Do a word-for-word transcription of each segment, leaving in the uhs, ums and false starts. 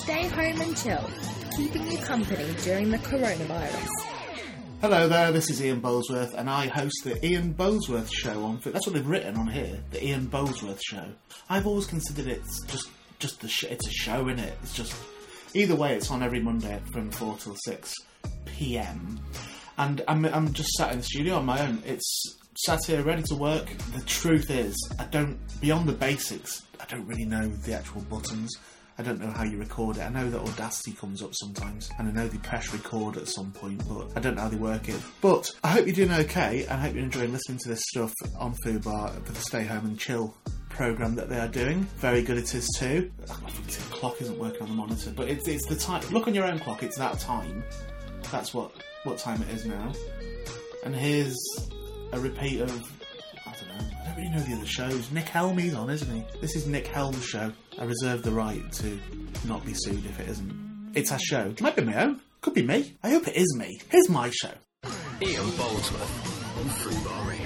Stay home and chill, keeping you company during the coronavirus. Hello there, this is Ian Bolesworth, and I host the Ian Bolesworth Show on... That's what they've written on here, the Ian Bolesworth Show. I've always considered it just just the sh- it's a show, innit? It's just... Either way, it's on every Monday from four till six p.m. And I'm, I'm just sat in the studio on my own. It's sat here ready to work. The truth is, I don't... Beyond the basics, I don't really know the actual buttons. I don't know how you record it. I know that Audacity comes up sometimes, and I know they press record at some point, but I don't know how they work it. But I hope you're doing okay, and I hope you're enjoying listening to this stuff on Fubar for the Stay Home and Chill programme that they are doing. Very good it is too. The clock isn't working on the monitor, but it's, it's the time. Look on your own clock, it's that time. That's what, what time it is now. And here's a repeat of... I don't know. I don't really know the other shows. Nick Helmy's on, isn't he? This is Nick Helm's show. I reserve the right to not be sued if it isn't. It's our show. It might be my own. Could be me. I hope it is me. Here's my show. Ian Bolesworth on Fubar Radio.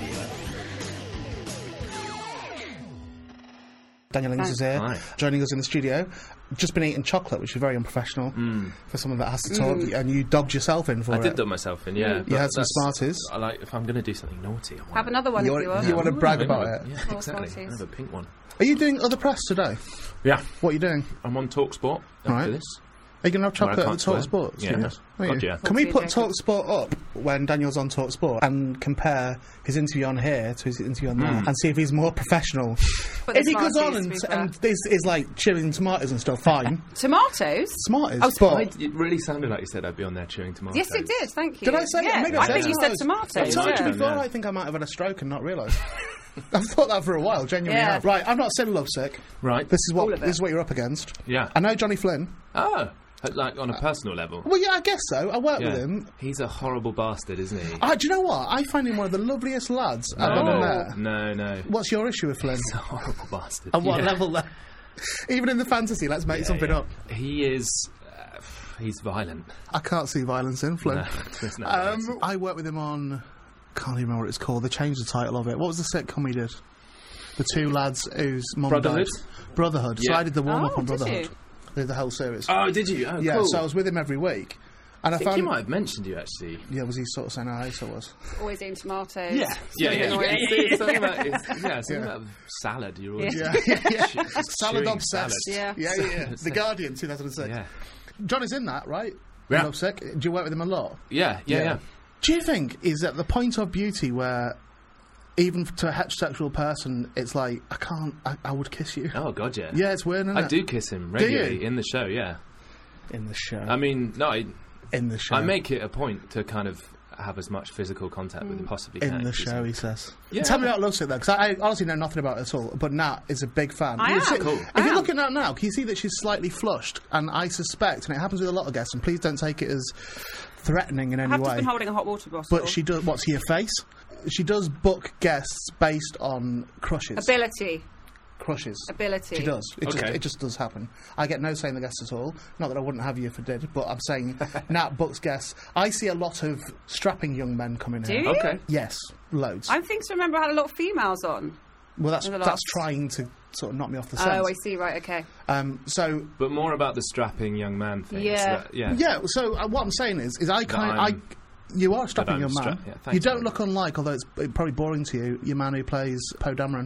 Daniel Ings is here, Hi. joining us in the studio. Just been eating chocolate, which is very unprofessional mm. for someone that has to talk, Mm. and you dogged yourself in for I it. did dub myself in, yeah. You but had some that's- Smarties. I like, if I'm going to do something naughty, I want Have another one You if you want- want. you want to brag Ooh, about I it? Yeah, More exactly. I Smarties. have a pink one. Are you doing other press today? Yeah. What are you doing? I'm on TalkSport after Right. this. Are you going to have chocolate Well, I at the can't Talk swear. Sport? Yeah. studios? Are God, you? yeah. Can we put Jacob. Talk Sport up when Daniel's on Talk Sport and compare his interview on here to his interview on there and see if he's more professional? But If the he goes on Smarties, and, to be fair. and this is like chewing tomatoes and stuff, fine. Tomatoes? Smarties. Oh, but I, it really sounded like you said I'd be on there chewing tomatoes. Yes, it did. Thank you. Did I say it? Yeah, Maybe I said think you said tomatoes. tomatoes. I've told you yeah. before, Yeah. I think I might have had a stroke and not realised. I've thought that for a while, genuinely Yeah. have. Right, I'm not saying lovesick. Right. This is All what of it. this is what you're up against. Yeah. I know Johnny Flynn. Oh, like on a personal level. Well, yeah, I guess so. I work Yeah. with him. He's a horrible bastard, isn't he? Ah, do you know what? I find him one of the loveliest lads I've no, ever no, met. no, no. What's your issue with Flynn? He's a horrible bastard. At what Yeah. level there? Even in the fantasy, let's make Yeah, something yeah. up. He is... Uh, he's violent. I can't see violence in Flynn. No, there's no violence. um, I worked with him on... Can't even remember what it's called. They changed the title of it. What was the sitcom he did? The two lads whose mum Brotherhood? died. Brotherhood. So Yeah. I did the warm-up Oh, on did Brotherhood. you? Did the whole series. Oh, did you? Oh, yeah, cool. so I was with him every week. And I, I think found... he might have mentioned you, actually. Yeah, was he sort of saying how I was? Always eating tomatoes. Yeah, yeah, yeah. Annoying. It's something about, it's, yeah, something Yeah. about salad. You're always Yeah, yeah, yeah. Just Salad chewing obsessed. salad. Yeah. Yeah, yeah, yeah. The Guardian, two thousand six. Yeah, Johnny's in that, right? Yeah. Lovesick. Do you work with him a lot? yeah, yeah, yeah. Do you think is at the point of beauty where even to a heterosexual person, it's like, I can't, I, I would kiss you? Oh God, yeah. Yeah, it's weird, isn't I it? do kiss him you? regularly in the show. Yeah. In the show. I mean, no, I, in the show. I make it a point to kind of have as much physical contact with him possibly can. in the 'cause show, he says. Yeah. Tell me about Lovesick, though, because I, I honestly know nothing about it at all. But Nat is a big fan. I You am. see- Cool. If I you am. look at Nat now, can you see that she's slightly flushed? And I suspect, and it happens with a lot of guests, and please don't take it as threatening in any I've just way. been holding a hot water bottle. But she does. What's your face? She does book guests based on crushes. Ability. crushes. Ability. She does. It, Okay. just, it just does happen. I get no say in the guests at all. Not that I wouldn't have you if I did, but I'm saying Nat books guests. I see a lot of strapping young men coming Do here. you? Okay. Yes, loads. I think to remember I had a lot of females on. well, that's in the that's last- trying to sort of knock me off the scent. Oh, I see. Right. Okay. Um, so But more about the strapping young man thing. Yeah. That, yeah. yeah. So uh, what I'm saying is, is I kind I. I'm- You are a strapping I'm young man. stra- yeah, thanks you don't very look unlike, although it's uh, probably boring to you, your man who plays Poe Dameron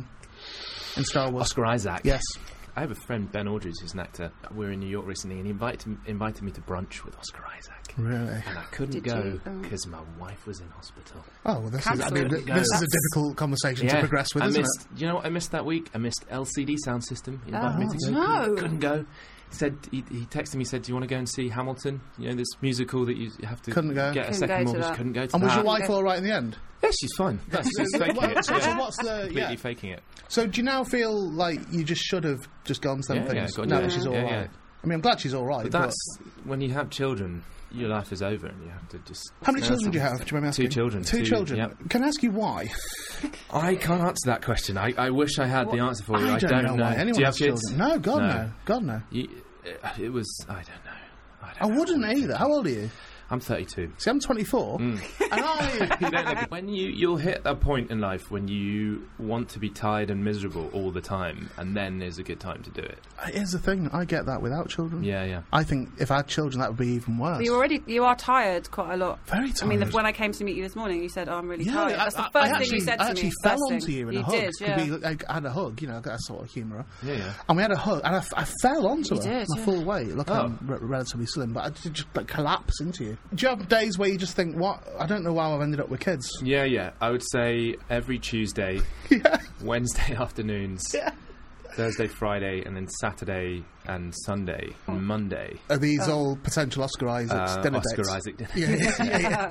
in Star Wars. Oscar Isaac. Yes. I have a friend, Ben Aldridge, who's an actor. We were in New York recently, and he invited, invited me to brunch with Oscar Isaac. Really? And I couldn't Did go you? Oh. because my wife was in hospital. Oh, well, this is, I Cancel mean, it. th- Go. this is a That's- difficult conversation to progress with, I isn't missed, it? You know what I missed that week? I missed L C D Sound System. He invited Oh, me to go. no. Couldn't, couldn't go. He said he, he texted me. Said, "Do you want to go and see Hamilton? You know this musical that you have to Couldn't go. get a Couldn't second go to mortgage. that. Couldn't go to And was that. your wife Okay. all right in the end? Yeah, she's fine. No, she's faking it. so, so Yeah. what's the... Completely Yeah. faking it. So do you now feel like you just should have just gone some Yeah, yeah, things? got now you. that she's all Yeah, right. yeah. I mean, I'm glad she's all right. But But that's when you have children, your life is over, and you have to just. how many Yeah, children do you that's- have? Do you remember asking? Two children. Two, Two, children. yep. Can I ask you why? I can't answer that question. I, I wish I had the answer for you. I don't, know, why anyone Do you have has kids? children. No, God no. No. God no. You, uh, it was. I don't know. I, don't I know. wouldn't either. How old are you? I'm thirty-two. See, I'm twenty-four, Mm. and I... You don't look it. When you, you'll hit a point in life when you want to be tired and miserable all the time, and then is a good time to do it. Here's the thing, I get that without children. Yeah, yeah. I think if I had children, that would be even worse. But you already you are tired quite a lot. Very tired. I mean, the, when I came to meet you this morning, you said, "Oh, I'm really Yeah, tired." I, That's the I- first I thing actually, you said to I me. actually First fell thing. onto you in you a hug. did, Could yeah. be, like, I had a hug, you know, that sort of humour. Yeah, yeah. And we had a hug, and I, f- I fell onto You her, did, my yeah. full weight. Look, Oh. I'm re- relatively slim, but I did just like collapse into you. Do you have days where you just think, what? I don't know how I've ended up with kids. Yeah, yeah. I would say every Tuesday, Yeah. Wednesday afternoons, Yeah. Thursday, Friday, and then Saturday and Sunday, and Monday. Are these all potential Oscar Isaacs Uh, dinner Oscar dates? Isaac dinner. Yeah, yeah, yeah, yeah.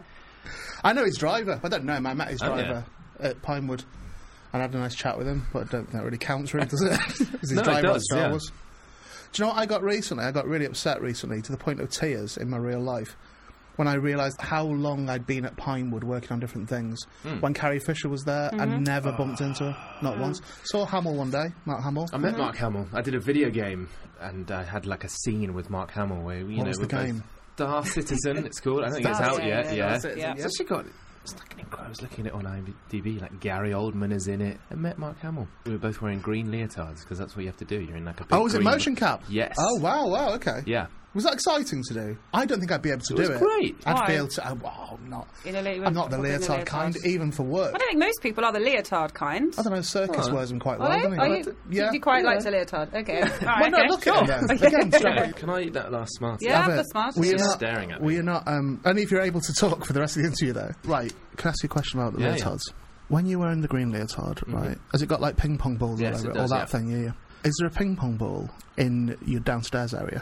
I know his driver. I don't know him. I met his Oh, driver at Pinewood and had a nice chat with him, but I don't think that really counts for him, does it? Because his No, it driver does, at Star yeah. Wars. Do you know what I got recently? I got really upset recently to the point of tears in my real life when I realised how long I'd been at Pinewood working on different things. Hmm. When Carrie Fisher was there, I never bumped into her, not once. Saw Hamill one day, Mark Hamill. I met Mark Hamill. I did a video game, and I had like a scene with Mark Hamill where you What know was we're the both- game? Star Citizen. It's called. I don't think it's Oh, out yeah, yet. yeah, Yeah, that's it, yeah. It's actually got. It's like an incredible. I was looking at it on IMDb. Like Gary Oldman is in it. I met Mark Hamill. We were both wearing green leotards because that's what you have to do. You're in like a big Oh, was it green- motion cap? Yes. Oh, wow, wow, okay. Yeah. Was that exciting to do? I don't think I'd be able to It do was it. great. I'd Why? feel to. Oh, wow, I'm not. In a le- I'm not the in a leotard leotard. kind, even for work. I don't think most people are the leotard kind. I don't know, Circus Oh. wears them quite Are well, they? doesn't Are he? you, Yeah. you quite yeah. like a leotard. Okay. All right, Well, no, okay. look at them then. Again, straight. Can I eat that last Smarties? Yeah, Have the it. Smarties, We are yeah. not, Staring at me. we are not, um, only if you're able to talk for the rest of the interview, though. Right, can I ask you a question about the Yeah, yeah. leotards? When you were in the green leotard, right, has it got like ping pong balls Yes, all over it it? All does, that yeah. thing, yeah, yeah. Is there a ping pong ball in your downstairs area?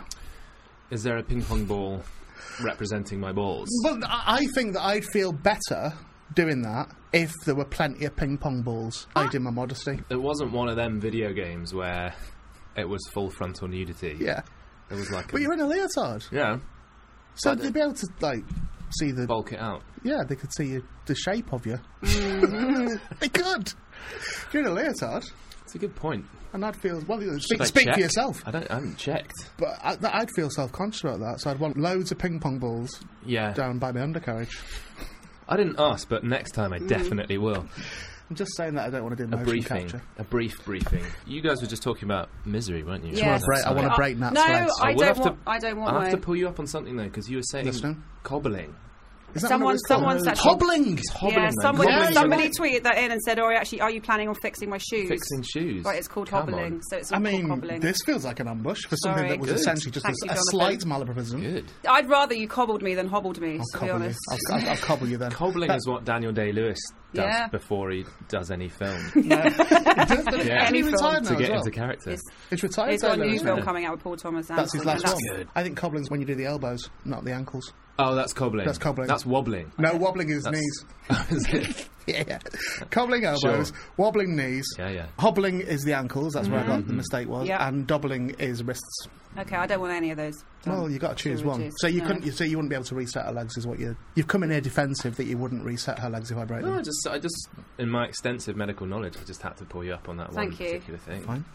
Is there a ping pong ball representing my balls? Well, I I think that I'd feel better doing that if there were plenty of ping pong balls. I did my modesty. It wasn't one of them video games where it was full frontal nudity. Yeah. It was like. But a, you're in a leotard. yeah. So But- they'd be able to, like, see the... Bulk it out. Yeah, they could see you, the shape of you. Mm-hmm. They could. If you're in a leotard, It's a good point. and I'd feel... Well, Should speak, I speak check? for yourself. I don't. I haven't checked. But I, that- I'd feel self-conscious about that, so I'd want loads of ping pong balls Yeah. down by my undercarriage. I didn't ask, but next time Mm. I definitely will. I'm just saying that I don't want to do A motion briefing. capture. A brief briefing. You guys were just talking about misery, weren't you? Yeah. wanna break- I wanna Uh, break Nat's No, legs. I we'll don't have to- want. I don't want I'll my. have to pull you up on something though, because you were saying Listening. cobbling. Is that Someone- what it was called? someone's actually- Hobbling! Hobbling. Yeah, then. somebody, Yeah, you're somebody right. tweeted that in and said, "Oh, actually, are you planning on fixing my shoes?" Fixing shoes. Right, it's called Come hobbling. on. So it's I all mean, called hobbling. this feels like an ambush for something Sorry. that was Good. essentially just Thank a, you, a Jonathan. slight malapropism. Good. I'd rather you cobbled me than hobbled me. I'll to be cobble you. honest. I'll, I'll, I'll cobble you then. Cobbling That- is what Daniel Day-Lewis does Yeah. before he does any film Yeah. Yeah. Is he Any retired film. now to as get well? into character. It's, He's retired. it's got a Taylor, new isn't film it? coming out with Paul Thomas That's his Anderson, last and one. good. I think cobbling's when you do the elbows, not the ankles. Oh, that's cobbling. That's cobbling. That's wobbling. No, wobbling is That's- knees. Is it? Yeah, yeah. Cobbling elbows, Sure. wobbling knees. Yeah, yeah. Hobbling is the ankles. That's where I got the mistake was. Yeah. And doubling is wrists. Okay, I don't want any of those. done. Well, you got to choose Two one. reduced. So you No. couldn't. You, so you wouldn't be able to reset her legs, is what you. You've come in here defensive that you wouldn't reset her legs if I break No, I them. just, I just, in my extensive medical knowledge, I just had to pull you up on that Thank one you. particular thing. Fine.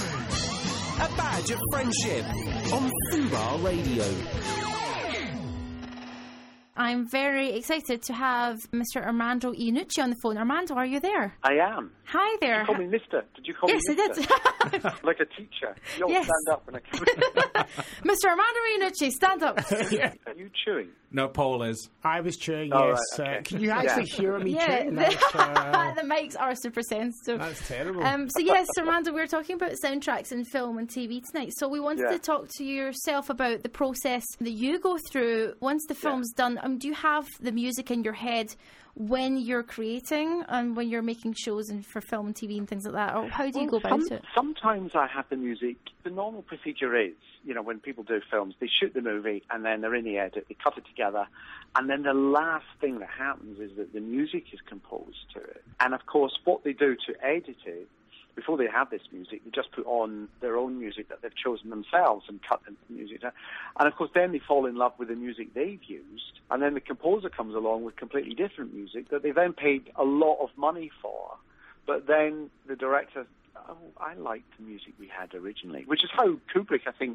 A badge of friendship on Fubar Radio. I'm very excited to have Mister Armando Iannucci on the phone. Armando, are you there? I am. Hi there. You call me Mister. Did you call Yes, me I Mister? did. Like a teacher. You always Yes. stand up when I come in. Mister Armando Iannucci, stand up. Are you chewing? No, Paul is. I was chewing, Oh, yes. right, Uh, okay. can you actually Yeah. hear me yeah, chewing? the, That's, uh, the mics are super sensitive. that's terrible. Um, so yes, Armando, we were talking about soundtracks in film and T V tonight. So we wanted Yeah. to talk to yourself about the process that you go through once the film's done. Um, do you have the music in your head when you're creating and when you're making shows and for film and T V and things like that? Or how do you Well, go about some- it? Sometimes I have the music. The normal procedure is, you know, when people do films, they shoot the movie and then they're in the edit, they cut it together, and then the last thing that happens is that the music is composed to it. And of course, what they do to edit it, before they have this music, they just put on their own music that they've chosen themselves and cut the music down. And of course, then they fall in love with the music they've used, and then the composer comes along with completely different music that they then paid a lot of money for. But then the director, oh, I liked the music we had originally, which is how Kubrick, I think,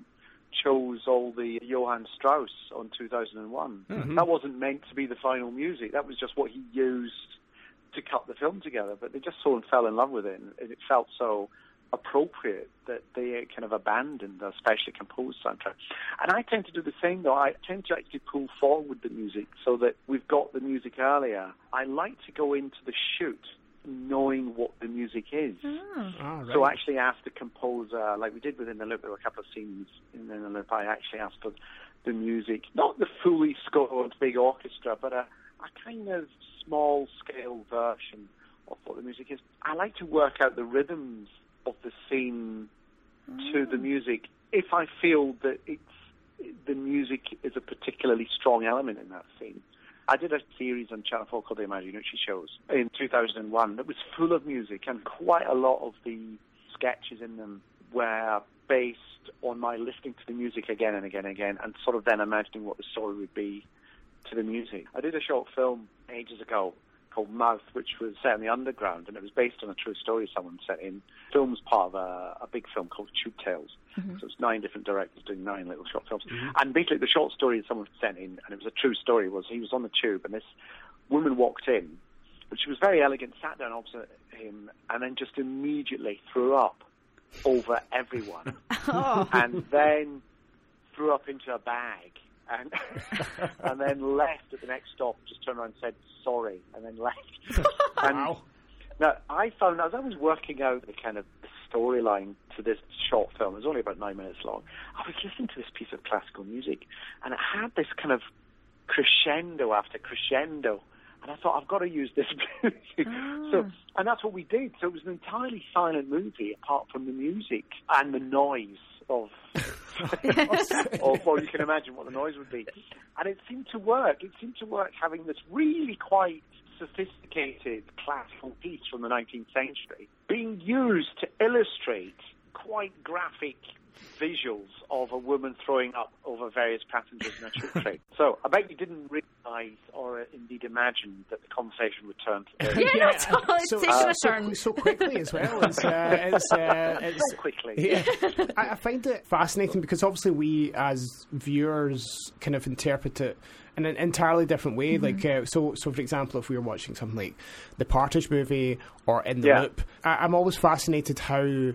chose all the Johann Strauss on two thousand one. Mm-hmm. That wasn't meant to be the final music. That was just what he used to cut the film together. But they just saw and fell in love with it, and it felt so appropriate that they kind of abandoned a specially composed soundtrack. And I tend to do the same, though. I tend to actually pull forward the music so that we've got the music earlier. I like to go into the shoot knowing what the music is. Oh. Oh, right. So I actually asked the composer, like we did within the Loop, there were a couple of scenes in the Loop, I actually asked for the music, not the fully scored big orchestra, but a, a kind of small-scale version of what the music is. I like to work out the rhythms of the scene oh. to the music if I feel that it's the music is a particularly strong element in that scene. I did a series on Channel four called The Imaginucci Shows in two thousand one that was full of music, and quite a lot of the sketches in them were based on my listening to the music again and again and again, and sort of then imagining what the story would be to the music. I did a short film ages ago called Mouth, which was set in the underground, and it was based on a true story someone set in. The film's part of a, a big film called Tube Tales. Mm-hmm. So it's nine different directors doing nine little short films. Mm-hmm. And basically the short story that someone sent in, and it was a true story, was he was on the tube, and this woman walked in, but she was very elegant, sat down opposite him, and then just immediately threw up over everyone. Oh. And then threw up into a bag. And and then left at the next stop, just turned around and said, sorry, and then left. And wow. Now, I found, as I was working out the kind of storyline to this short film, it was only about nine minutes long, I was listening to this piece of classical music, and it had this kind of crescendo after crescendo, and I thought, I've got to use this music. Ah. So, and that's what we did. So it was an entirely silent movie, apart from the music and the noise of... or, or you can imagine what the noise would be. And it seemed to work. It seemed to work having this really quite sophisticated classical piece from the nineteenth century being used to illustrate quite graphic visuals of a woman throwing up over various passengers in a troop train. So I bet you didn't realise or uh, indeed imagine that the conversation would turn to this. Yeah, yeah. No, it's so, taking uh, a turn. So, so quickly as well. It's, uh, it's, uh, it's, so quickly. Yeah. I, I find it fascinating because obviously we as viewers kind of interpret it in an entirely different way. Mm-hmm. Like, uh, so, so for example, if we were watching something like The Partridge Movie or In the yeah. Loop, I, I'm always fascinated how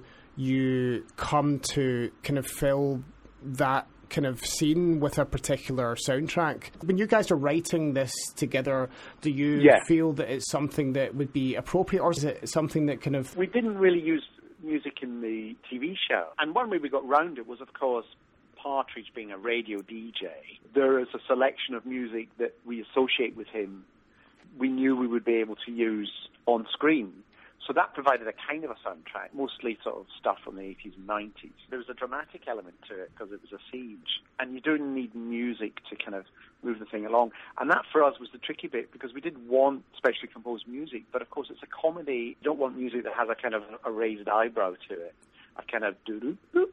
you come to kind of fill that kind of scene with a particular soundtrack. When you guys are writing this together, do you yeah. feel that it's something that would be appropriate, or is it something that kind of... We didn't really use music in the T V show. And one way we got round it was, of course, Partridge being a radio D J. There is a selection of music that we associate with him we knew we would be able to use on screen. So that provided a kind of a soundtrack, mostly sort of stuff from the eighties and nineties. There was a dramatic element to it because it was a siege. And you don't need music to kind of move the thing along. And that for us was the tricky bit because we did want specially composed music, but of course it's a comedy. You don't want music that has a kind of a raised eyebrow to it. A kind of doo-doo-doo-doo.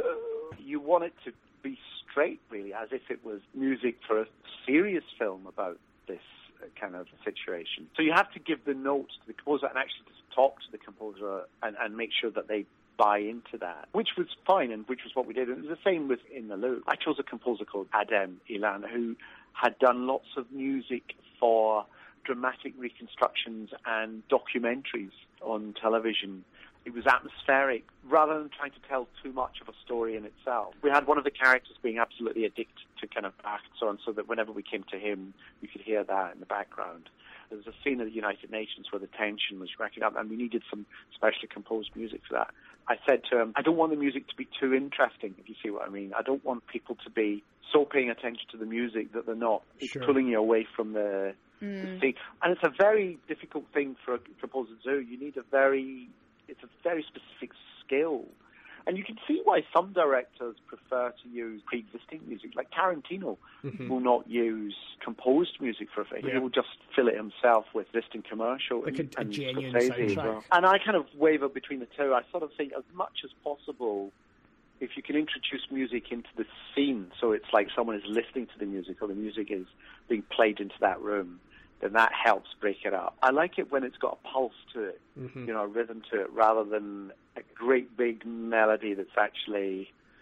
You want it to be straight, really, as if it was music for a serious film about this kind of situation. So you have to give the notes to the composer and actually just talk to the composer and, and make sure that they buy into that, which was fine and which was what we did. And it was the same with In the Loop. I chose a composer called Adem Ilan who had done lots of music for dramatic reconstructions and documentaries on television. It was atmospheric, rather than trying to tell too much of a story in itself. We had one of the characters being absolutely addicted to kind of Bach and so on, so that whenever we came to him, we could hear that in the background. There was a scene at the United Nations where the tension was racking up, and we needed some specially composed music for that. I said to him, I don't want the music to be too interesting, if you see what I mean. I don't want people to be so paying attention to the music that they're not. It's sure. pulling you away from the, mm. the scene. And it's a very difficult thing for a composer to do. You need a very... It's a very specific skill. And you can see why some directors prefer to use pre-existing music. Like Tarantino mm-hmm. will not use composed music for a film. Yeah. He will just fill it himself with existing commercial. Like and, a, a and genuine Scorsese soundtrack. as well. And I kind of waver between the two. I sort of think as much as possible, if you can introduce music into the scene, so it's like someone is listening to the music or the music is being played into that room, then that helps break it up. I like it when it's got a pulse to it, mm-hmm. you know, a rhythm to it, rather than a great big melody that's actually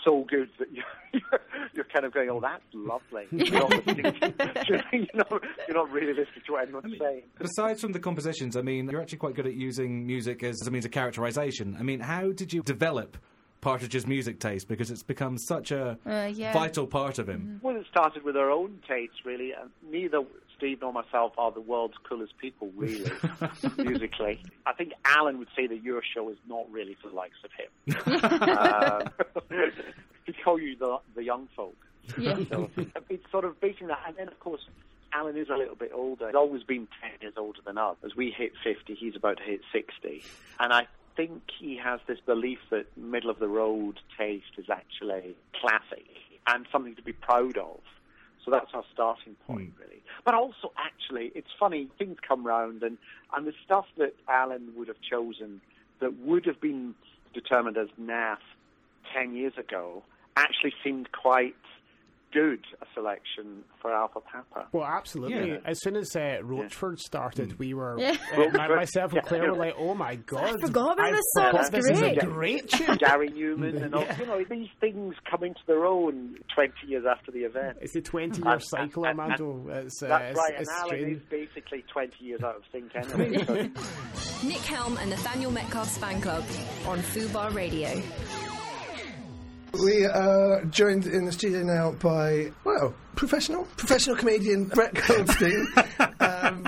so good that you're, you're kind of going, oh, that's lovely. You're not listening to, you're not, you're not really listening to what anyone's I mean, saying. Aside from the compositions, I mean, you're actually quite good at using music as a means of characterization. I mean, how did you develop Partridge's music taste? Because it's become such a Uh, yeah. vital part of him. Well, it started with our own tastes, really. And neither Steve nor myself are the world's coolest people, really, musically. I think Alan would say that your show is not really for the likes of him. uh, he'd call you the, the young folk. Yeah. So it's sort of basing that. And then, of course, Alan is a little bit older. He's always been ten years older than us. As we hit fifty, he's about to hit sixty. And I think he has this belief that middle-of-the-road taste is actually classic and something to be proud of. So that's our starting point, mm. really. But also, actually, it's funny, things come round, and, and the stuff that Alan would have chosen that would have been determined as naff ten years ago actually seemed quite good a selection for Alpha Papa. Well, absolutely. Yeah. As soon as uh, Roachford started, Mm. we were, Yeah. uh, my, myself and Yeah. Claire were like, oh my God. I forgot about I this song, forgot it's this is a great. great tune. Gary Newman and all, Yeah. you know, these things come into their own twenty years after the event. It's the twenty-year And- cycle, and- Armando. It's, uh, That's it's, right, it's and Alan strange. is basically twenty years out of sync anyway. So Nick Helm and Nathaniel Metcalf's fan club on Fubar Radio. We are joined in the studio now by, well, professional, professional comedian Brett Goldstein. um,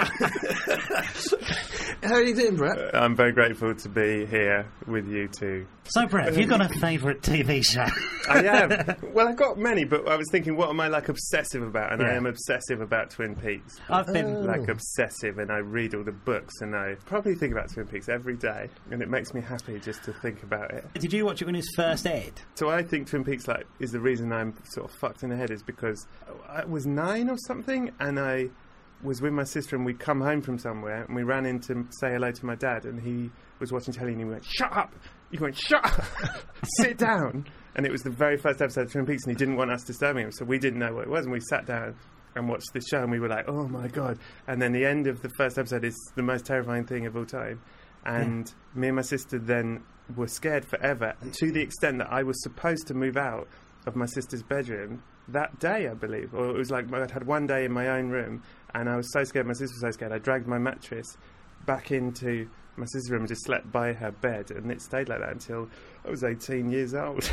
how are you doing, Brett? I'm very grateful to be here with you two. So, Brett, have you got a favourite T V show? I have. Well, I've got many, but I was thinking, what am I, like, obsessive about? And I Yeah. am obsessive about Twin Peaks. I've been- Like, obsessive, and I read all the books, and I probably think about Twin Peaks every day, and it makes me happy just to think about it. Did you watch it when it was first aired? So I think Twin Peaks, like, is the reason I'm sort of fucked in the head is because I was nine or something, and I was with my sister, and we'd come home from somewhere, and we ran in to say hello to my dad, and he was watching telly, and he went, "Shut up!" He went, "Shut up! Sit down!" And it was the very first episode of Twin Peaks, and he didn't want us disturbing him, so we didn't know what it was, and we sat down and watched the show, and we were like, "Oh my God!" And then the end of the first episode is the most terrifying thing of all time. And yeah. me and my sister then were scared forever, to the extent that I was supposed to move out of my sister's bedroom that day, I believe. Or it was like I'd had one day in my own room, and I was so scared, my sister was so scared, I dragged my mattress back into my sister's room and just slept by her bed, and it stayed like that until I was eighteen years old.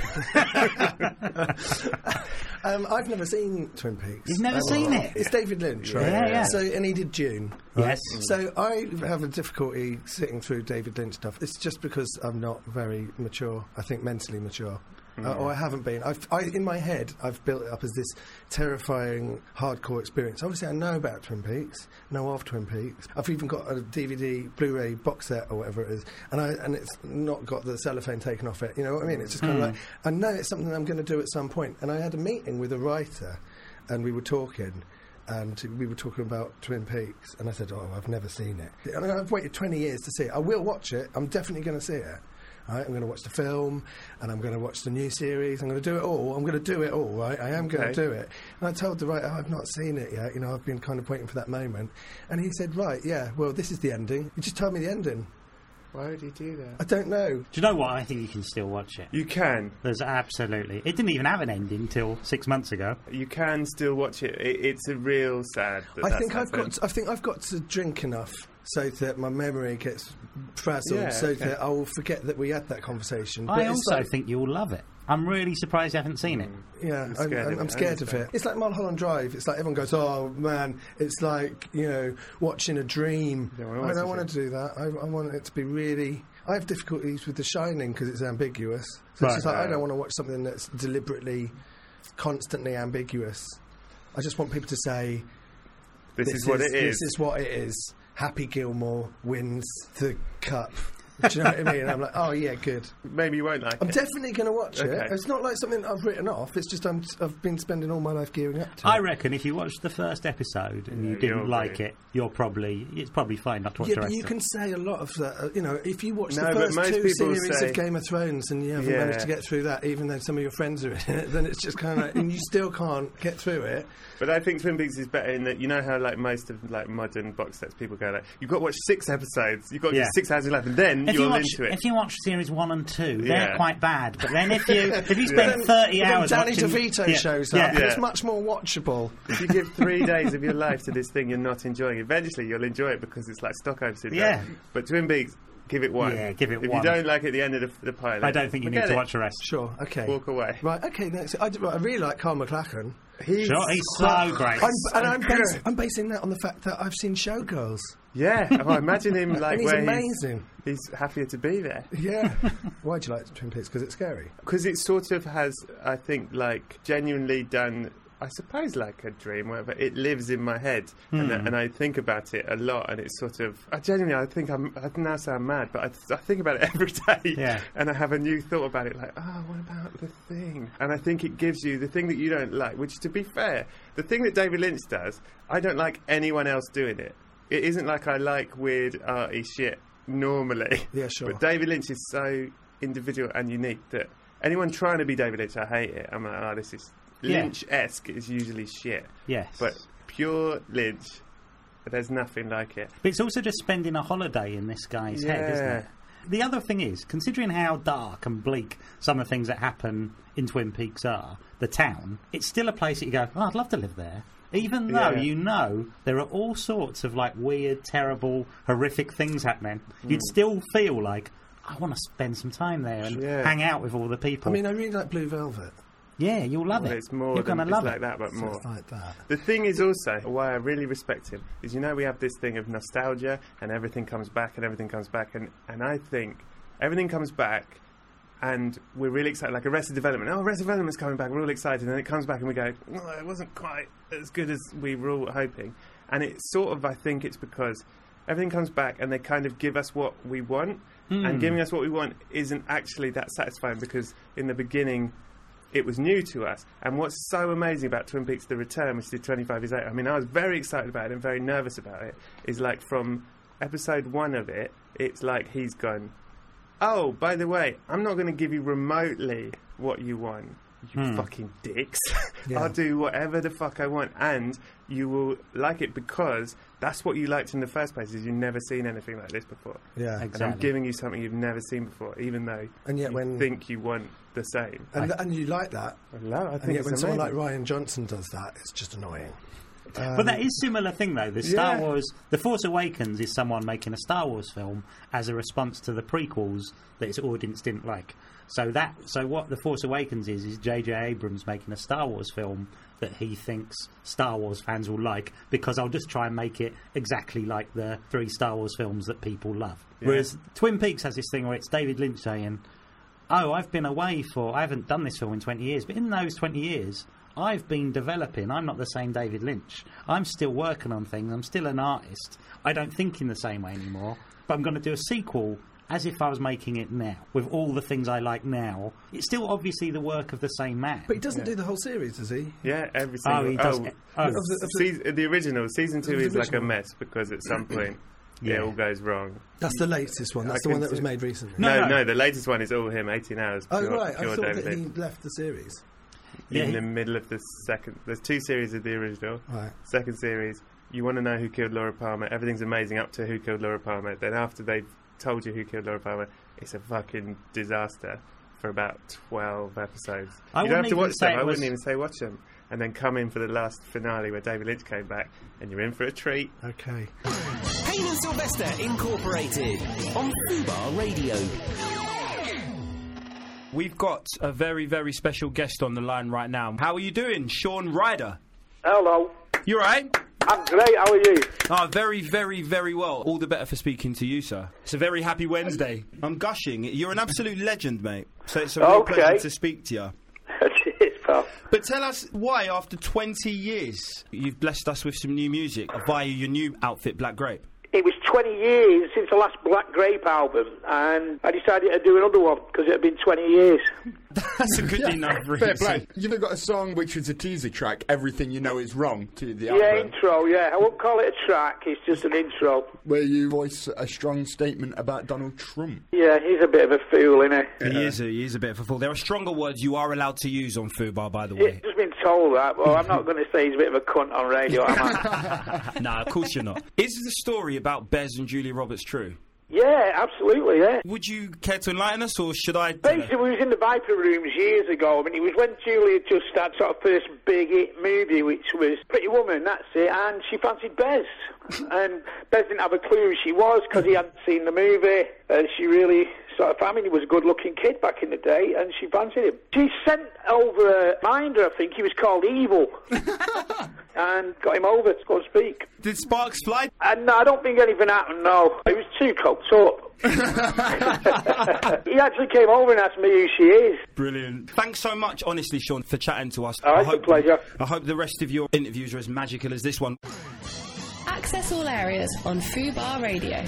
um, I've never seen Twin Peaks. You've never um, seen it? It's David Lynch, right? Yeah, yeah. So, and he did Dune. Right? Yes. So I have a difficulty sitting through David Lynch stuff. It's just because I'm not very mature, I think mentally mature. Uh, or I haven't been. I've, I, in my head, I've built it up as this terrifying, hardcore experience. Obviously, I know about Twin Peaks, know of Twin Peaks. I've even got a D V D, Blu-ray box set or whatever it is, and I and it's not got the cellophane taken off it. You know what I mean? It's just kind Mm. of like, I know it's something I'm going to do at some point. And I had a meeting with a writer, and we were talking. And we were talking about Twin Peaks, and I said, "Oh, I've never seen it." And I've waited twenty years to see it. I will watch it. I'm definitely going to see it. Right, I'm going to watch the film, and I'm going to watch the new series. I'm going to do it all. I'm going to do it all, right? I am going Okay. to do it. And I told the writer, oh, I've not seen it yet. You know, I've been kind of waiting for that moment. And he said, right, yeah, well, this is the ending. He just told me the ending. Why would he do that? I don't know. Do you know what? I think you can still watch it. You can. There's absolutely... It didn't even have an ending until six months ago. You can still watch it. it it's a real sad that I that's think I've happened. got. To, I think I've got to drink enough so that my memory gets frazzled, Yeah, so okay. that I will forget that we had that conversation. But I it's also like- think you'll love it. I'm really surprised you haven't seen it. Yeah, I'm I'm scared scared, I'm, of I'm it, I scared of it. understand. It's like Mulholland Drive. It's like everyone goes, "Oh man, it's like you know watching a dream." Yeah, well, I what's don't the want to do that. I, I want it to be really. I have difficulties with The Shining because it's ambiguous. So Right. it's just like I Yeah. don't want to watch something that's deliberately, constantly ambiguous. I just want people to say, This is what it is. This is what it is. Happy Gilmore wins the cup. Do you know what I mean? And I'm like, oh yeah, good. Maybe you won't like I'm it. definitely going to watch Okay. it. It's not like something I've written off. It's just I'm, I've been spending all my life gearing up to I it. reckon if you watched the first episode and Yeah, you didn't you'll like agree. it, you're probably... It's probably fine not to watch Yeah, the but rest you of can it. say a lot of that. Uh, you know, if you watch No, the but first most two people series say- of Game of Thrones and you haven't Yeah. managed to get through that, even though some of your friends are in it, then it's just kind of like, and you still can't get through it. But I think Twin Peaks is better in that you know how like most of like modern box sets people go like you've got to watch six episodes, you've got to Yeah. get six hours of life, and then if you're you watch, into it. If you watch series one and two, they're Yeah. quite bad. But then if you if you spend But then- thirty but then hours Danny watching, DeVito yeah, shows yeah. up, and it's much more watchable. If you give three days of your life to this thing you're not enjoying, eventually you'll enjoy it because it's like Stockholm Syndrome. Yeah. But Twin Peaks, give it one. Yeah, give it if one. If you don't like it at the end of the, the pilot, I don't think you need forget to it. watch the rest. Sure, okay. Walk away. Right, okay, next. I, d- right, I really like Carl McLachlan. He's, Sure, he's so great. I'm, and I'm, good. bas- I'm basing that on the fact that I've seen Showgirls. Yeah, oh, imagine him like And he's where amazing. He's, he's happier to be there. Yeah. Why do you like Twin Peaks? Because it's scary. Because it sort of has, I think, like genuinely done. I suppose like a dream, whatever. It lives in my head, and, Hmm. and I think about it a lot. And it's sort of, I genuinely, I think I'm. I now sound mad, but I, I think about it every day. Yeah. And I have a new thought about it, like, oh, what about the thing? And I think it gives you the thing that you don't like. Which, to be fair, the thing that David Lynch does, I don't like anyone else doing it. It isn't like I like weird arty shit normally. Yeah, sure. But David Lynch is so individual and unique that anyone trying to be David Lynch, I hate it. I'm like, oh, this is Yeah. Lynch-esque is usually shit. Yes. But pure Lynch, there's nothing like it. But it's also just spending a holiday in this guy's head, isn't Yeah. it? The other thing is, considering how dark and bleak some of the things that happen in Twin Peaks are, the town, it's still a place that you go, oh, I'd love to live there. Even though Yeah. you know there are all sorts of like weird, terrible, horrific things happening, you'd still feel like, I want to spend some time there and Yeah. hang out with all the I people. mean, I really like Blue Velvet. yeah, you'll love Well, it. it's more You're than going to it's love like it. that, but So more. it's like that. The thing is also, why I really respect him, is you know we have this thing of nostalgia and everything comes back and everything comes back and, and I think everything comes back and we're really excited, like Arrested Development. Oh, Arrested Development's coming back, we're all excited, and then it comes back and we go, oh, it wasn't quite as good as we were all hoping. And it's sort of, I think it's because everything comes back and they kind of give us what we want, Hmm. and giving us what we want isn't actually that satisfying because in the beginning it was new to us. And what's so amazing about Twin Peaks The Return, which did twenty-five years later, I mean, I was very excited about it and very nervous about it, is like from episode one of it, it's like he's gone, oh, by the way, I'm not going to give you remotely what you want, you Hmm. fucking dicks. Yeah. I'll do whatever the fuck I want, and you will like it because that's what you liked in the first place, is you've never seen anything like this before. Yeah. And I'm Exactly. giving you something you've never seen before, even though And yet you when- think you want the same. And, and you like that. I love I And think yet it's when someone like amazing. Ryan Johnson does that, it's just annoying. Um, But that is a similar thing, though. The Star Yeah. Wars, The Force Awakens, is someone making a Star Wars film as a response to the prequels that its audience didn't like. So that, so what The Force Awakens is, is J J Abrams making a Star Wars film that he thinks Star Wars fans will like, because I'll just try and make it exactly like the three Star Wars films that people love. Yeah. Whereas Twin Peaks has this thing where it's David Lynch saying, oh, I've been away for, I haven't done this film in twenty years, but in those twenty years, I've been developing. I'm not the same David Lynch. I'm still working on things. I'm still an artist. I don't think in the same way anymore, but I'm going to do a sequel as if I was making it now, with all the things I like now. It's still obviously the work of the same man. But he doesn't do the whole series, does he? Yeah, every Oh, single. he does- oh, oh. Of the- of the- season, the original season two of the is like a original. mess because at some point Yeah. it all goes wrong. That's the latest one. That's I the one can that was see- made recently. No, No, no, no. the latest one is all him, eighteen hours. Oh, pure, right. I pure thought David that he Lynch. left the series. Yeah, in he- the middle of the second. There's two series of the original. Right. Second series, you want to know who killed Laura Palmer. Everything's amazing up to who killed Laura Palmer. Then after they've told you who killed Laura Palmer, it's a fucking disaster for about twelve episodes. I you don't have wouldn't to even watch say them. it I was- wouldn't even say watch them. And then come in for the last finale where David Lynch came back, and you're in for a treat. Okay. Payne and Sylvester Incorporated on Fubar Radio. We've got a very, very special guest on the line right now. How are you doing, Sean Ryder? Hello. You alright? I'm great, how are you? Ah, very, very, very well. All the better for speaking to you, sir. It's a very happy Wednesday. I'm gushing. You're an absolute legend, mate. So it's a real Okay. pleasure to speak to you. Cheers, pal. But tell us why, after twenty years, you've blessed us with some new music via your new outfit, Black Grape. It was twenty years since the last Black Grape album, and I decided to do another one because it had been twenty years. That's a good enough Fair reason. play. You've got a song which was a teaser track, Everything You Know Is Wrong, to the Yeah, album, intro, yeah. I won't call it a track, it's just an intro. where you voice a strong statement about Donald Trump. Yeah, he's a bit of a fool, isn't he? He is a, he is a bit of a fool. There are stronger words you are allowed to use on Fubar, by the Yeah, way. just been told that, but I'm not going to say he's a bit of a cunt on radio, am I? Nah, of course you're not. Is the story about Bez and Julia Roberts true? Yeah, absolutely, yeah. Would you care to enlighten us, or should I? tell her? Basically, we was in the Viper Rooms years ago. I mean, it was when Julia just had sort of first big hit movie, which was Pretty Woman, that's it, and she fancied Bez. And Bez didn't have a clue who she was because he hadn't seen the movie, and she really sort of, I mean, he was a good-looking kid back in the day, and she fancied him. She sent over a minder, I think, he was called Evil, and got him over, so to speak. Did sparks fly? And no, I don't think anything happened, no. It was too coked up. He actually came over and asked me who she is. Brilliant. Thanks so much, honestly, Sean, for chatting to us. Oh, I it's a hope, pleasure. I hope the rest of your interviews are as magical as this one. Access all areas on Fubar Radio.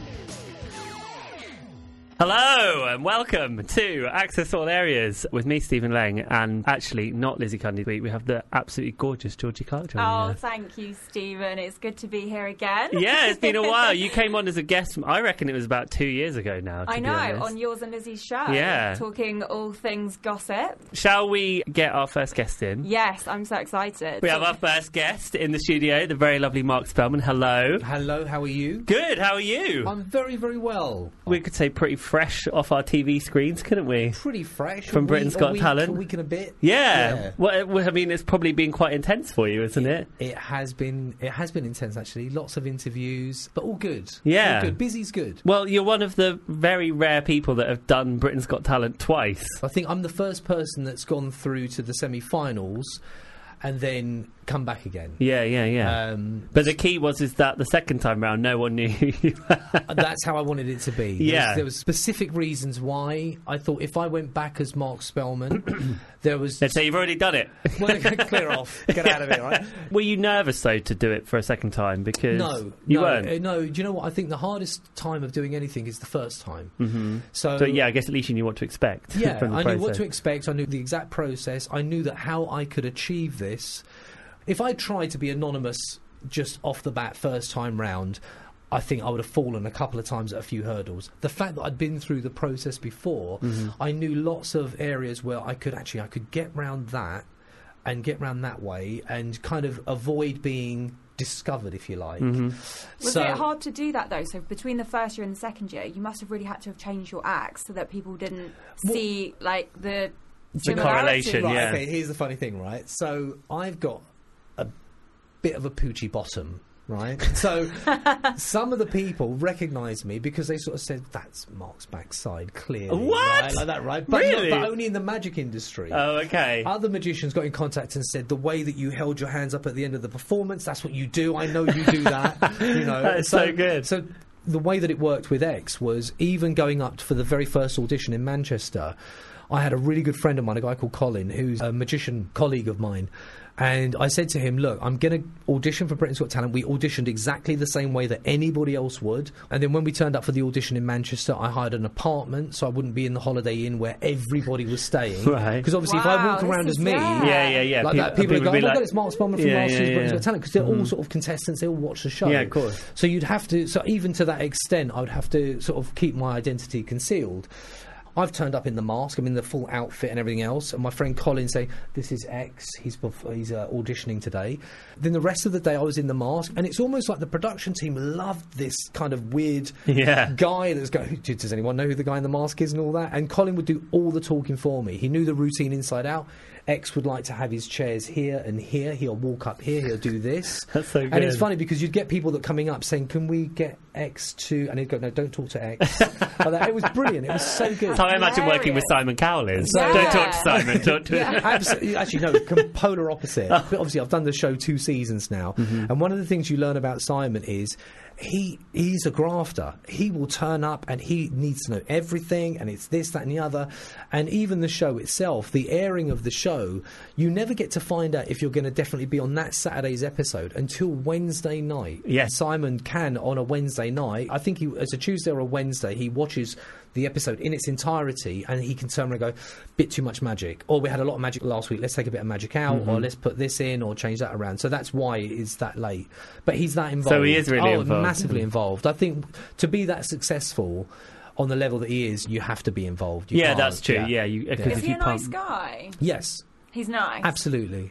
Hello and welcome to Access All Areas with me, Stephen Lang, and actually not Lizzie Cundy. We have the absolutely gorgeous Georgie Clark joining Oh, us. thank you, Stephen. It's good to be here again. Yeah, it's been a while. You came on as a guest, I reckon it was about two years ago now, to I be know, honest. on yours and Lizzie's show. Yeah. Talking all things gossip. Shall we get our first guest in? Yes, I'm so excited. We have our first guest in the studio, the very lovely Mark Spellman. Hello. Hello, how are you? Good, how are you? I'm very, very well. We could say pretty fresh off our T V screens, couldn't we? Pretty fresh. From a Britain's week, Got a week, Talent. A week and a bit. Yeah. Yeah. Well, well, I mean, it's probably been quite intense for you, isn't it? It has been. It has been intense, actually. Lots of interviews, but all good. Yeah. All good. Busy's good. Well, you're one of the very rare people that have done Britain's Got Talent twice. I think I'm the first person that's gone through to the semi-finals and then come back again. Yeah, yeah, yeah. Um, but the key was is that the second time round, no one knew who you were. That's how I wanted it to be. There Yeah. was, there was specific reasons why. I thought if I went back as Mark Spellman, there was... They'd say, you've already done it. Well, clear off. Get out of it, right? Were you nervous, though, to do it for a second time? Because No, you no, weren't. uh, no. Do you know what? I think the hardest time of doing anything is the first time. Mm-hmm. So, so, yeah, I guess at least you knew what to expect. Yeah, from the I knew what process. to expect. I knew the exact process. I knew that how I could achieve this. If I tried to be anonymous just off the bat first time round, I think I would have fallen a couple of times at a few hurdles. The fact that I'd been through the process before, Mhm. I knew lots of areas where I could actually I could get round that and get round that way and kind of avoid being discovered, if you like. Mhm. Was So- it hard to do that, though? So between the first year and the second year, you must have really had to have changed your acts so that people didn't see, like, the... similarity. Right, okay, here's the funny thing, right? So I've got a bit of a poochy bottom, right? So some of the people recognise me because they sort of said, that's Mark's backside, clearly. What? Right? Like that, right? But, Really? not, but only in the magic industry. Oh, okay. Other magicians got in contact and said, the way that you held your hands up at the end of the performance, that's what you do. I know you do that. You know, That is so good. So the way that it worked with X was even going up for the very first audition in Manchester, I had a really good friend of mine, a guy called Colin, who's a magician colleague of mine. And I said to him, look, I'm going to audition for Britain's Got Talent. We auditioned exactly the same way that anybody else would. And then when we turned up for the audition in Manchester, I hired an apartment so I wouldn't be in the Holiday Inn where everybody was staying. Right. Because obviously if I Wow, walk this around is- as me, yeah. Yeah, yeah, yeah. like People- that, people, people would go, would oh be my like- God, it's Mark Spellman from Yeah, last yeah, year's yeah. Britain's Got Talent. Because they're all Mhm. sort of contestants, they all watch the show. Yeah, of course. So you'd have to, so even to that extent, I would have to sort of keep my identity concealed. I've turned up in the mask, I'm in the full outfit and everything else, and my friend Colin say, this is X, he's, perf- he's uh, auditioning today. Then the rest of the day I was in the mask, and it's almost like the production team loved this kind of weird Yeah. guy that's going, does anyone know who the guy in the mask is and all that? And Colin would do all the talking for me. He knew the routine inside out. X would like to have his chairs here and here. He'll walk up here. He'll do this. That's so good. And it's funny because you'd get people that coming up saying, "Can we get X to?" And he'd go, "No, don't talk to X." Like that. It was brilliant. It was so good. That's how I imagine working with Simon Cowell is. Yeah. Don't talk to Simon, talk to Yeah, absolutely. Actually, no, com- polar opposite. But obviously, I've done the show two seasons now, Mm-hmm. and one of the things you learn about Simon is he he's a grafter. He will turn up and he needs to know everything, and it's this, that, and the other. And even the show itself, the airing of the show, you never get to find out if you're going to definitely be on that Saturday's episode until Wednesday night. Yes. Simon can on a Wednesday night. I think he, as a Tuesday or a Wednesday, he watches the episode in its entirety, and he can turn around and go, bit too much magic, or we had a lot of magic last week, let's take a bit of magic out, Mhm. or let's put this in, or change that around. So that's why it's that late. But he's that involved. So he is really oh, involved. massively involved. I think to be that successful on the level that he is, you have to be involved. You Yeah, can't- that's true. Yeah, you- 'cause Is if he you a nice pump- guy? Yes, He's nice. absolutely. Oh,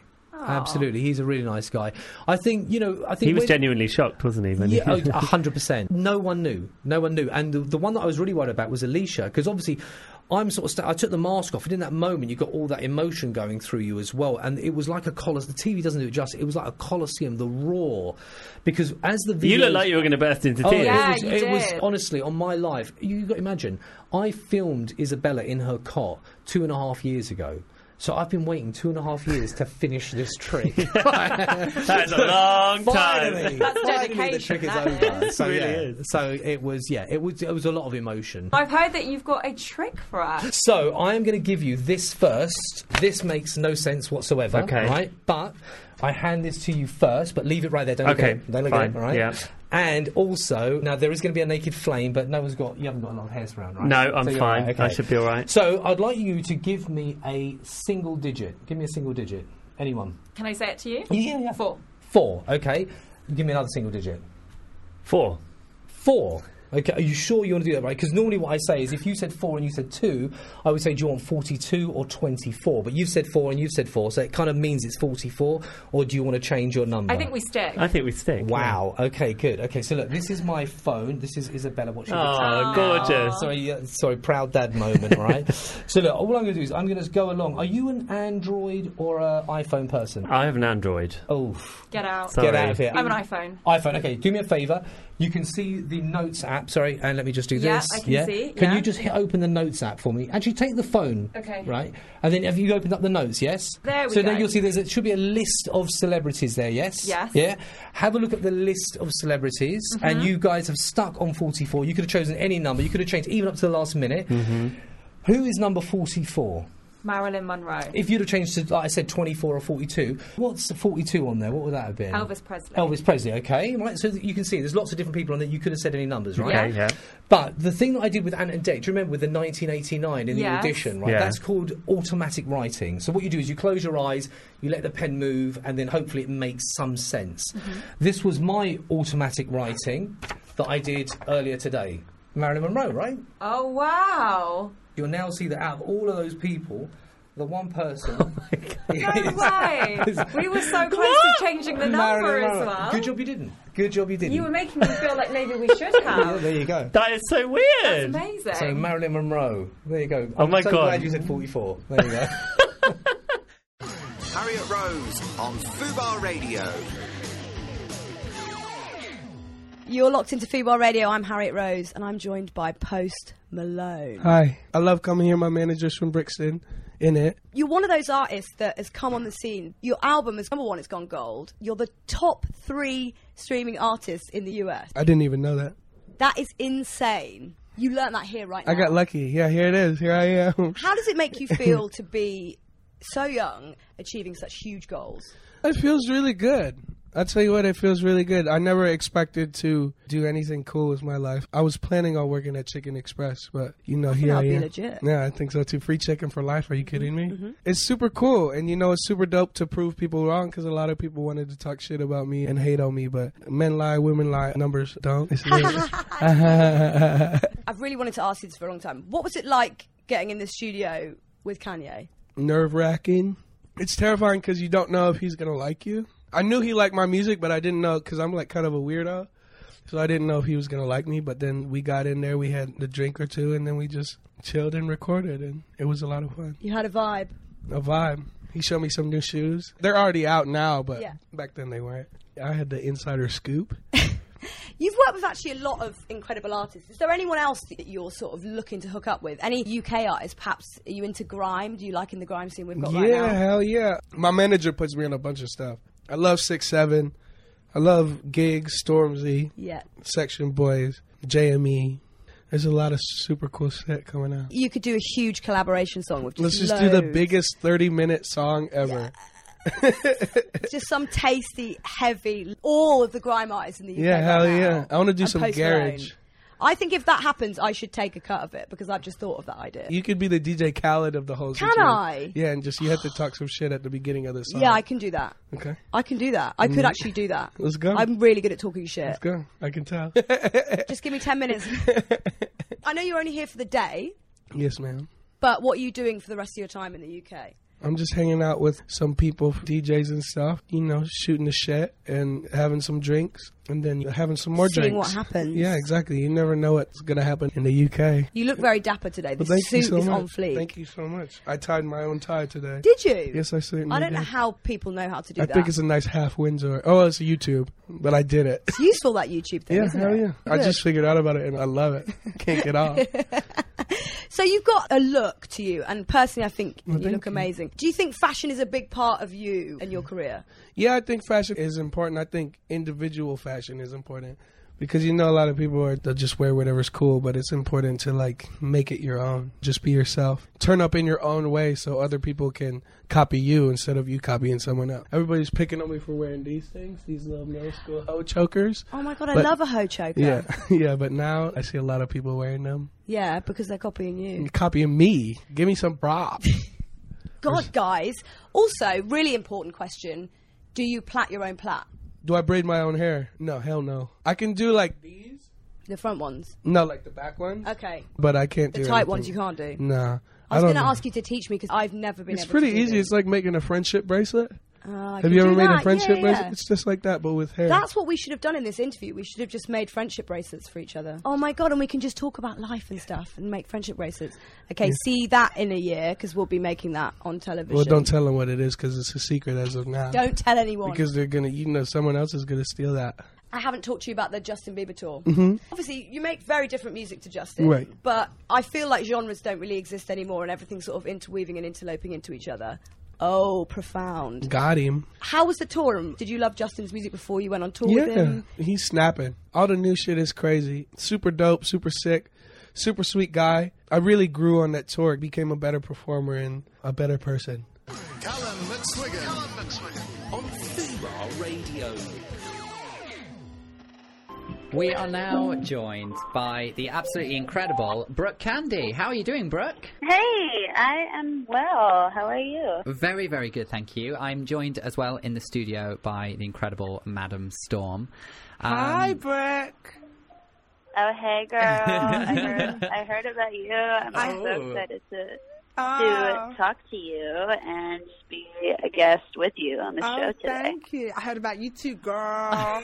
Absolutely, he's a really nice guy. I think you know. I think he was when- genuinely shocked, wasn't he? When Yeah, he- a hundred percent. No one knew. No one knew. And the, the one that I was really worried about was Alicia, because obviously, I'm sort of. Sta- I took the mask off, and in that moment, you got all that emotion going through you as well, and it was like a colosseum. The T V doesn't do it justice. It was like a colosseum, the roar, because as the videos, You look like you were going to burst into Oh, tears. it was, it was honestly on my life. You got to imagine. I filmed Isabella in her cot two and a half years ago. So I've been waiting two and a half years to finish this trick. That's a long time. Finally, That's finally the dedication, trick is that over. is. So It really yeah, is. so it was yeah, it was it was a lot of emotion. I've heard that you've got a trick for us. So I am going to give you this first. This makes no sense whatsoever. Okay. Right, but I hand this to you first, but leave it right there. Don't look Okay, at it. Don't look fine, at it. All right. yeah. And also, now there is going to be a naked flame, but no one's got. You haven't got a lot of hairspray on, right? No, I'm So you're fine. right, I should be all right. So I'd like you to give me a single digit. Give me a single digit. Anyone? Can I say it to you? Yeah, yeah. Four. Four. Okay. Give me another single digit. Four. Four. Okay, are you sure you want to do that, right? Because normally what I say is if you said four and you said two, I would say do you want forty-two or twenty-four? But you've said four and you've said four, so it kind of means it's forty-four, or do you want to change your number? I think we stick. I think we stick. Wow, okay, good. Okay, so look, this is my phone. This is Isabella watching the Oh, T V. gorgeous. Sorry, uh, sorry, proud dad moment, right? So look, all I'm going to do is I'm going to go along. Are you an Android or an iPhone person? I have an Android. Oh, Get out. Sorry. get out of here. I'm an iPhone. iPhone, okay, do me a favour. You can see the Notes app, sorry, and let me just do Yeah, this. I can see, Can yeah. you just hit open the Notes app for me? Actually, take the phone. Okay. Right? And then have you opened up the Notes, yes? There we so go. then you'll see there's, it should be a list of celebrities there, yes? Yes. Yeah? Have a look at the list of celebrities, and you guys have stuck on forty-four. You could have chosen any number. You could have changed even up to the last minute. Mm-hmm. Who is number forty-four? Marilyn Monroe. If you'd have changed to, like I said, twenty-four or forty-two, what's the forty-two on there? What would that have been? Elvis Presley. Elvis Presley, okay. Right, so that you can see there's lots of different people on there. You could have said any numbers, right? Okay, yeah. But the thing that I did with Ant and Dec, do you remember with the nineteen eighty-nine in the Yes. audition, right? Yeah. That's called automatic writing. So what you do is you close your eyes, you let the pen move, and then hopefully it makes some sense. This was my automatic writing that I did earlier today. Marilyn Monroe, right? Oh, wow. You'll now see that out of all of those people, the one person. No way. We were so close to changing the number Marilyn as Monroe. well. Good job you didn't. Good job you didn't. You were making me feel like maybe we should Yeah, have. there you go. That is so weird. That's amazing. So Marilyn Monroe. There you go. Oh I'm my so God. glad you said forty-four. There you go. Harriet Rose on Fubar Radio. You're locked into Fubar Radio. I'm Harriet Rose, and I'm joined by Post Malone. Hi. I love coming here. My manager's from Brixton. In it. You're one of those artists that has come on the scene. Your album is number one, it's gone gold. You're the top three streaming artists in the U S. I didn't even know that. That is insane. You learnt that here right now. I got lucky. Yeah, here it is. Here I am. How does it make you feel to be so young, achieving such huge goals? It feels really good. I'll tell you what, it feels really good. I never expected to do anything cool with my life. I was planning on working at Chicken Express, but, you know, I think here I that'd be am. legit. Yeah, I think so, too. Free chicken for life. Are you kidding me? Mhm. It's super cool, and, you know, it's super dope to prove people wrong, because a lot of people wanted to talk shit about me and hate on me, but men lie, women lie, numbers don't. It's lit. I've really wanted to ask you this for a long time. What was it like getting in the studio with Kanye? Nerve-wracking. It's terrifying because you don't know if he's going to like you. I knew he liked my music, but I didn't know because I'm like kind of a weirdo. So I didn't know if he was going to like me. But then we got in there, we had a drink or two, and then we just chilled and recorded. And it was a lot of fun. You had a vibe. A vibe. He showed me some new shoes. They're already out now, but Yeah. back then they weren't. I had the insider scoop. You've worked with actually a lot of incredible artists. Is there anyone else that you're sort of looking to hook up with? Any U K artists, perhaps? Are you into grime? Do you like in the grime scene we've got right Yeah, now? hell yeah. My manager puts me on a bunch of stuff. I love six seven. I love Gigs, Stormzy, Yeah. Section Boys, J M E. There's a lot of super cool shit coming out. You could do a huge collaboration song with just Let's just do the loads. biggest thirty minute song ever. Just some tasty, heavy, all of the grime artists in the U K. Yeah, right hell now. yeah. I want to do And some Post garage. Malone. I think if that happens, I should take a cut of it because I've just thought of that idea. You could be the D J Khaled of the whole Can situation. I? Yeah, and just you have to talk some shit at the beginning of the song. Yeah, I can do that. Okay. I can do that. I could Mm. actually do that. Let's go. I'm really good at talking shit. Let's go. I can tell. Just give me ten minutes. I know you're only here for the day, Yes, ma'am. but what are you doing for the rest of your time in the U K? I'm just hanging out with some people, D Js and stuff, you know, shooting the shit and having some drinks and then having some more Seeing drinks. what happens. Yeah, exactly. You never know what's going to happen in the U K. You look very dapper today. The Well, thank you suit so is much. on fleek. Thank you so much. I tied my own tie today. Did you? Yes, I certainly I don't know did. how people know how to do I that. think it's a nice half Windsor. Oh, it's a YouTube, but I did it. It's useful, that YouTube thing, Yeah, isn't hell it? yeah. I Good. just figured out about it and I love it. Can't get off. So you've got a look to you, and personally I think Well, you thank look you. amazing. Do you think fashion is a big part of you and your career? Yeah, I think fashion is important. I think individual fashion is important because you know a lot of people are they'll just wear whatever's cool, but it's important to like make it your own. Just be yourself. Turn up in your own way so other people can copy you instead of you copying someone else. Everybody's picking on me for wearing these things, these little middle school hoe chokers. Oh my god, I But- love a hoe choker. Yeah, yeah, but now I see a lot of people wearing them. Yeah, because they're copying you. Copying me. Give me some props. God, guys. Also, really important question. Do you plait your own plait? Do I braid my own hair? No, hell no. I can do like these. The front ones? No, like the back ones. Okay. But I can't The do tight anything. ones you can't do? Nah. I was don't going to know. ask you to teach me because I've never been It's able pretty to do easy. this. It's like making a friendship bracelet. Uh, I Have can you ever do made that. a friendship Yeah, yeah, bracelet? yeah. It's just like that, but with hair. That's what we should have done in this interview. We should have just made friendship bracelets for each other. Oh my god, and we can just talk about life and stuff and make friendship bracelets. Okay, Yeah. see that in a year because we'll be making that on television. Well, don't tell them what it is because it's a secret as of now. Don't tell anyone. Because they're gonna, you know, someone else is gonna steal that. I haven't talked to you about the Justin Bieber tour. Mhm. Obviously, you make very different music to Justin. Right. But I feel like genres don't really exist anymore and everything's sort of interweaving and interloping into each other. Oh, profound. Got him. How was the tour? Did you love Justin's music before you went on tour with Yeah, him? he's snapping. All the new shit is crazy. Super dope, super sick, super sweet guy. I really grew on that tour. Became a better performer and a better person. Callum McSwiggan. On Fubar Radio. We are now joined by the absolutely incredible Brooke Candy. How are you doing, Brooke? Hey, I am well. How are you? Very, very good, thank you. I'm joined as well in the studio by the incredible Madam Storm. Um, Hi, Brooke. Oh, hey, girl. I heard, I heard about you. I'm Oh. so excited to Oh. to talk to you and just be a guest with you on the Oh, show today. thank you. I heard about you too, girl.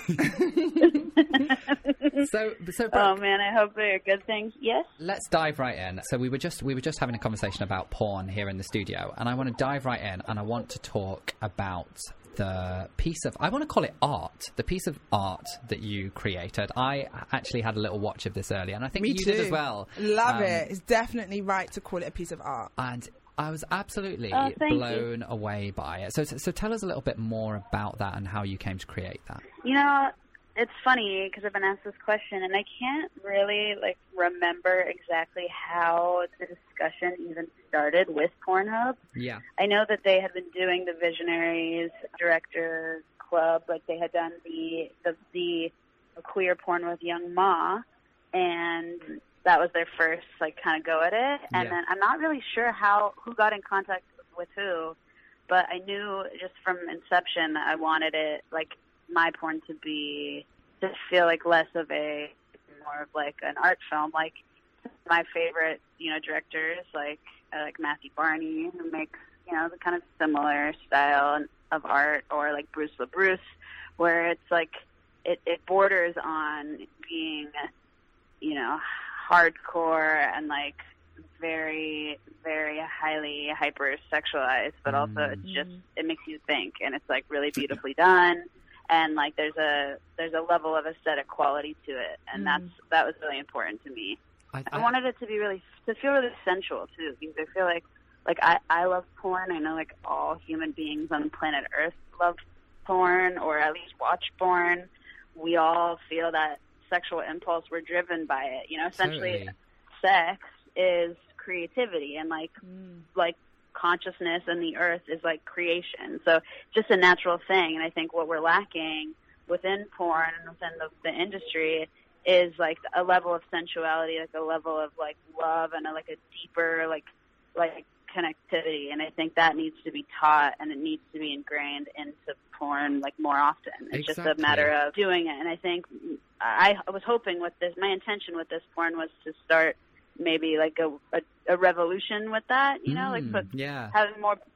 so, so oh man, I hope they're good things. Yes. Let's dive right in. So we were just we were just having a conversation about porn here in the studio, and I want to dive right in, and I want to talk about the piece of I want to call it art, the piece of art that you created. I actually had a little watch of this earlier, and I think Me you too. did as well. Love Um, it. It's definitely right to call it a piece of art. And I was absolutely Oh, thank you. blown away by it. So, so, so tell us a little bit more about that and how you came to create that. You know, it's funny because I've been asked this question and I can't really like remember exactly how the discussion even started with Pornhub. Yeah. I know that they had been doing the Visionaries Directors Club, like they had done the the, the queer porn with Young Ma, and that was their first like kind of go at it. And Yeah. then I'm not really sure how who got in contact with who, but I knew just from inception I wanted it like my porn to be to feel like less of a more of like an art film, like my favorite, you know, directors like uh, like Matthew Barney, who makes, you know, the kind of similar style of art, or like Bruce LaBruce, where it's like it, it borders on being, you know, hardcore and like very, very highly hyper sexualized, but also it's just it makes you think, and it's like really beautifully done. And like there's a there's a level of aesthetic quality to it, and Mm. that's that was really important to me. I, I wanted it to be really to feel really sensual too, because I feel like like I I love porn. I know like all human beings on planet Earth love porn, or at least watch porn. We all feel that sexual impulse. We're driven by it. You know, essentially, Totally. sex is creativity, and like like consciousness and the earth is like creation. So just a natural thing. And I think what we're lacking within porn and within the, the industry is like a level of sensuality, like a level of like love and a, like a deeper like like connectivity. And I think that needs to be taught, and it needs to be ingrained into porn like more often. It's just a Exactly. matter of doing it. And I think I, I was hoping with this, my intention with this porn was to start maybe like a, a, a revolution with that, you know, like Mm, put, yeah. having more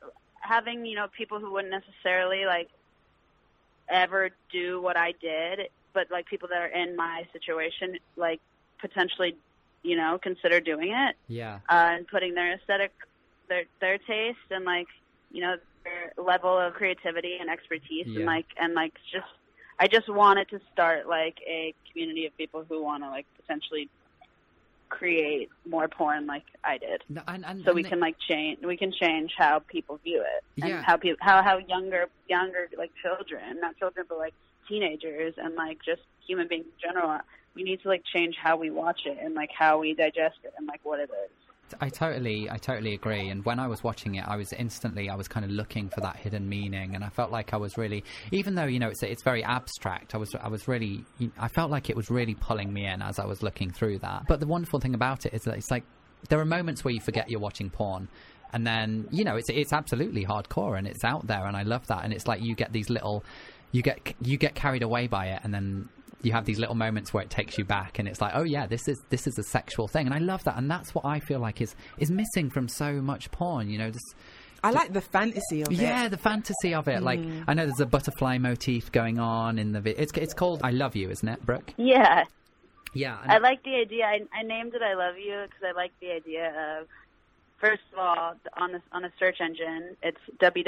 having, you know, people who wouldn't necessarily, like, ever do what I did, but, like, people that are in my situation, like, potentially, you know, consider doing it. Yeah. Uh, and putting their aesthetic, their their taste, and, like, you know, their level of creativity and expertise, Yeah. and, like, and, like, just, I just wanted to start, like, a community of people who want to, like, potentially create more porn like I did. No, and, and, so and we the- can, like, change, we can change how people view it. And Yeah. how people, how, how younger, younger, like, children, not children, but, like, teenagers and, like, just human beings in general, we need to, like, change how we watch it and, like, how we digest it and, like, what it is. I totally, I totally agree. And when I was watching it, I was instantly, I was kind of looking for that hidden meaning, and I felt like I was really, even though you know it's it's very abstract, I was, I was really, I felt like it was really pulling me in as I was looking through that. But the wonderful thing about it is that it's like there are moments where you forget you're watching porn, and then you know it's it's absolutely hardcore and it's out there, and I love that. And it's like you get these little, you get you get carried away by it, and then you have these little moments where it takes you back, and it's like, oh yeah, this is this is a sexual thing, and I love that, and that's what I feel like is is missing from so much porn. You know, this. I like the fantasy of it. Yeah, the fantasy of it. Like, Mm. I know there's a butterfly motif going on in the. Vi- it's it's called "I Love You," isn't it, Brooke? Yeah. Yeah. I like the idea. I, I named it "I Love You" because I like the idea of, first of all, on the, on a search engine, it's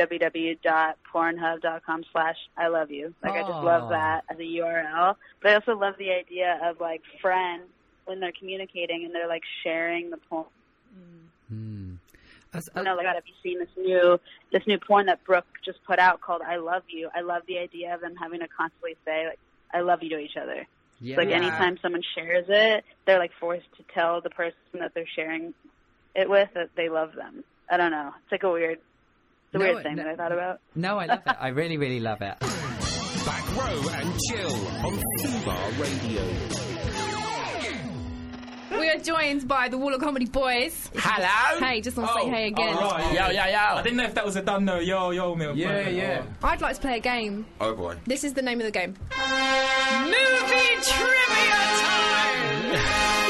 www.pornhub.com slash I love you. Like, I just Oh. love that as a U R L. But I also love the idea of, like, friends when they're communicating and they're, like, sharing the porn. Hmm. You know, like, have you seen this new this new porn that Brooke just put out called "I Love You"? I love the idea of them having to constantly say, like, "I love you" to each other. Yeah. Like, Yeah. anytime someone shares it, they're, like, forced to tell the person that they're sharing it with that they love them. I don't know. It's like a weird, it's a No, weird thing no- that I thought about. No, I love it. I really, really love it. Back row and chill on Fubar Radio. We are joined by the Wall of Comedy Boys. Hello. Hey, just want to say hey again. Oh, right. Yo, yo, yo. I didn't know if that was a done no. Yo, yo, Milk. Yeah, yeah. I'd like to play a game. Oh boy. This is the name of the game. Movie trivia time!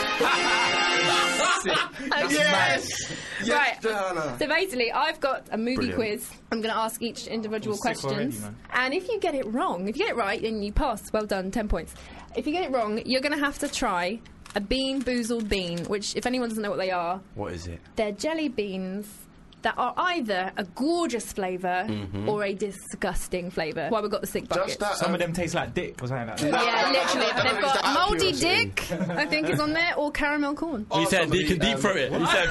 Okay. Yes! Yes, Right. Diana. So basically, I've got a movie Brilliant. quiz. I'm going to ask each individual I'm sick already, questions. man. And if you get it wrong, if you get it right, then you pass. Well done, ten points. If you get it wrong, you're going to have to try a Bean Boozled bean, which, if anyone doesn't know what they are, What is it? they're jelly beans that are either a gorgeous flavour Mhm. or a disgusting flavour. Why we got the sick bucket. Some of them taste like dick or something like that. Yeah, literally. They've got That mouldy accuracy. dick, I think is on there, or caramel corn. You said you can deep throat it. You said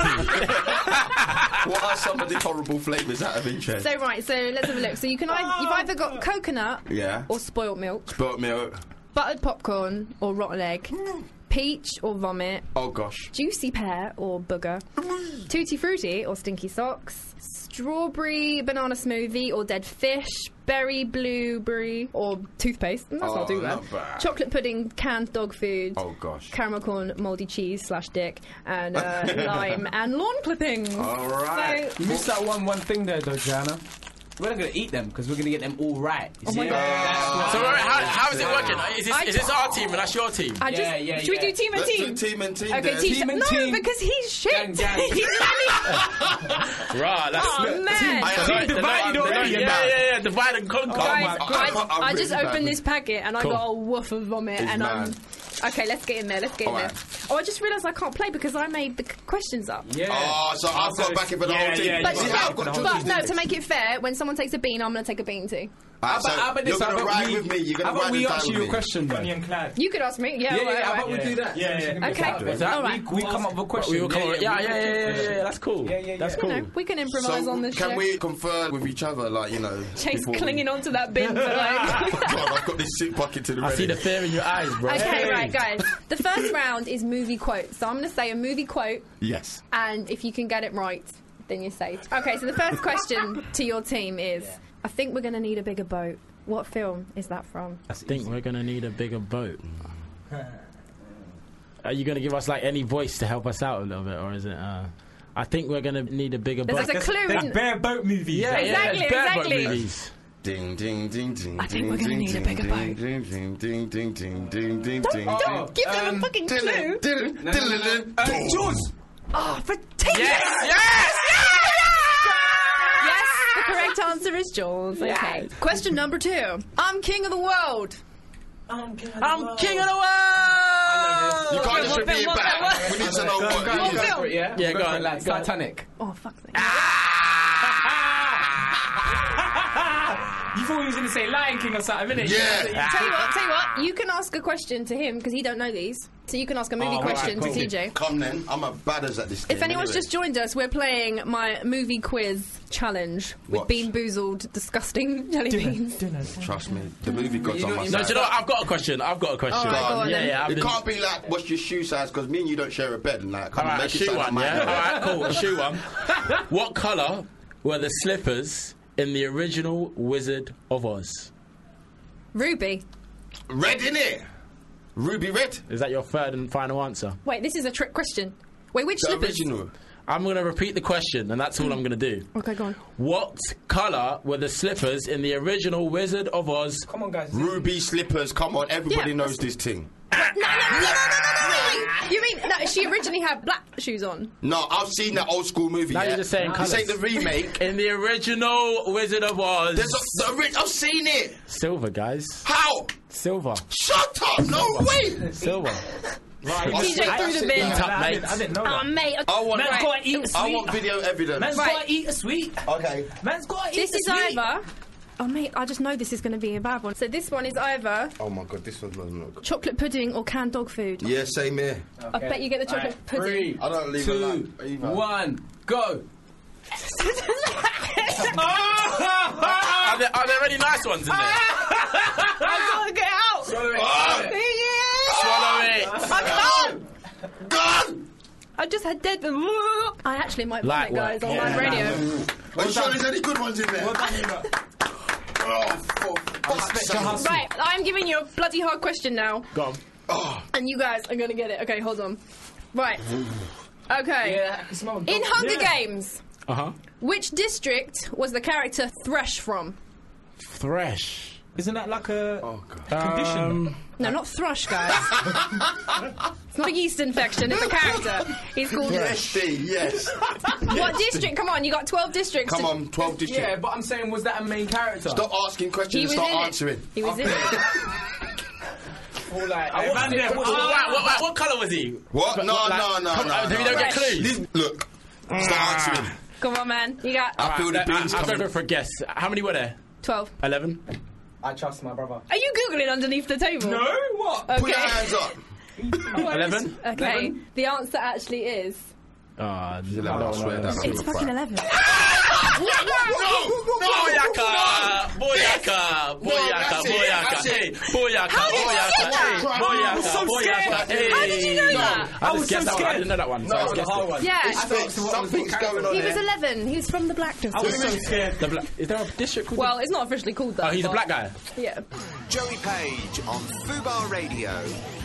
What are some of the horrible flavours out of interest? So right, so let's have a look. So you can either, you've either got coconut Yeah. or spoiled milk, Spoilt milk. buttered popcorn or rotten egg, peach or vomit, Oh gosh. juicy pear or booger, tutti frutti or stinky socks, strawberry banana smoothie or dead fish, berry blueberry or toothpaste. That's not Oh, too bad. not bad. Chocolate pudding, canned dog food. Oh gosh. Caramel corn, mouldy cheese slash dick, and uh, lime and lawn clippings. All right. So, You missed that one one thing there, though, Jana. We're not going to eat them because we're going to get them all right. You Oh see? my God. So, So, right, how, how is it working? Is this, I- is this our team and that's your team? I just, Yeah, yeah, should we yeah. do team and Let's team? do team and team Okay, then. team, Team and no, team. because he's shit. Gang, gang. He's Right, that's Oh, man. Team divided already. Yeah, yeah, yeah, divide and conquer. Guys, my- I, I'm- I'm I just really opened bad. this packet and I Cool. got a woof of vomit. He's and um, mad. okay, let's get in there. Let's get in All there. right. Oh, I just realised I can't play because I made the c- questions up. Yeah. Oh, so I've got back in for the Yeah, whole team. yeah, But, yeah. See, no, I've got two but teams no, in to it. make it fair, when someone takes a bean, I'm going to take a bean too. Alright, How about, so how about this? you're How gonna about ride we, with me. You're how gonna about ride we and die ask with you a me. question, Bonnie then? and Clyde. You could ask me. Yeah, Yeah, all yeah, right, how all about right. we do that? Yeah, yeah. Okay. Is that? All right. We, we come up with a question. We will come up- yeah, yeah, yeah, yeah, yeah, that's cool. Yeah, yeah, yeah. That's You cool. know, we can improvise So on this can show. we confer with each other, like, you know? Chase before we- clinging onto that bin for like... God, I've got this sick bucket to the I ready. see the fear in your eyes, bro. Okay, right, guys. The first round is movie quotes. So I'm going to say a movie quote, Yes. and if you can get it right, then you're safe. Okay, so the first question to your team is, I think we're going to need a bigger boat. What film is that from? I think we're going to need a bigger boat. Are you going to give us, like, any voice to help us out a little bit, or is it... Uh, I think we're going to need a bigger There's boat. like a clue There's in... bare boat movies. Yeah, Exactly, yeah, there's bare boat exactly. movies. Ding, ding, ding, ding. I think ding, we're gonna ding, need a ding, bigger ding, boat. Ding, ding, ding, ding, ding, ding, ding, Don't, ding, don't give them a fucking ding. clue. Diddle, diddle, diddle, Uh, diddle. Jaws. Oh, for team! Yes, yes, Yes, the correct correct answer is Jules. Okay. Question number two. I'm king of the world. I'm king of the I'm world. King of the world. You can't just repeat it back. We need to know what. What film? Yeah, yeah, go on, lads. Titanic. Oh, fuck me. You thought he was going to say Lion King or something, innit? Yeah. Tell you what, tell you what, you can ask a question to him because he don't know these. So you can ask a movie Oh, question right, cool. to T J. Come then, I'm a badass at this game. If anyone's anyway. just joined us, we're playing my movie quiz challenge with Watch. Bean Boozled, disgusting jelly beans. Trust me, the movie god's on my No, side. do you know what? I've got a question. I've got a question. All right, go on yeah, then. yeah. I've It been... can't be like, what's your shoe size? Because me and you don't share a bed. And like, come All on, right, make a it shoe sound one, like yeah? mine. All right, cool, a shoe one. What colour were the slippers in the original Wizard of Oz? Ruby. Red, innit? Ruby red. Is that your third and final answer? Wait, this is a trick question. Wait, which The slippers? original. I'm going to repeat the question, and that's all I'm going to do. Okay, go on. What colour were the slippers in the original Wizard of Oz? Come on, guys. Ruby slippers. Come on, everybody Yeah, knows this thing. No, no, no, no, no, no, no, no, wait. You mean no, she originally had black shoes on? No, I've seen that old school movie. Now yeah? you're just saying This colours. ain't the remake. In the original Wizard of Oz. There's a, the ori- I've seen it. Silver, guys. How? Silver. Shut up! No way. Silver. Right, I T J swear- through the bin. Eat up, I mate. didn't, I didn't know Oh, that. mate. I want. Man's Right. gotta eat a sweet. I want video evidence. Man's Right. gotta eat a sweet. Okay. Man's gotta eat This a is sweet. either. Oh, mate, I just know this is going to be a bad one. So this one is either Oh my god, this one's not good. chocolate pudding or canned dog food. Yeah, same here. I bet you get the chocolate pudding. I don't leave Two, alone. either. one, go. Are there, are there any nice ones in there? I gotta get out. Swallow it. Ah! Swallow it. I can't. Gone! I just had dead. I actually might Light vomit, guys, work. on Yeah. live radio. Are you sure there's any good ones in there? Well done, you lot. Oh, for fuck's sake. Right, I'm giving you a bloody hard question now, Go on. Oh, and you guys are gonna get it. Okay, hold on. Right. Okay. Yeah, I can smell In dog. Hunger Yeah. Games, Uh huh. which district was the character Thresh from? Thresh. Isn't that like a oh god. condition? Um, No, not thrush, guys. It's not a yeast infection, it's a character. He's called... S D, yes. What district? Come on, you got twelve districts. Come to- on, twelve districts. Yeah, but I'm saying, was that a main character? Stop asking He questions was and start in answering. it. He was in it. Or like, I watched it. it. What, what, what, what colour was he? What? No, What, like- no, no, Come no, on, no. We don't get Fresh. clues. Listen, look, start answering. Come on, man. You got I feel the beans I, I'll coming. go for a guess. How many were there? twelve. Eleven. I trust my brother. Are you Googling underneath the table? No, what? Okay. Put your hands up. Eleven. Okay. Eleven? The answer actually is... Oh, I swear that. It's fucking eleven. Boyaka! Boyaka! Boyaka! Boyaka! Hey! Boyaka! Boyaka! Hey! Boyaka! Boyaka! Hey! How did you know that? I I was just guessed so that one. I scared. didn't know that one. so I No, just the guessed hard it. one. Yeah. Something's, something's going on He there. was eleven. He was from the Black District. I was so scared. The bla- Is there a district called? Well, it's not officially called that. Oh, he's a but- black guy. Yeah. Joey Page on Fubar Radio.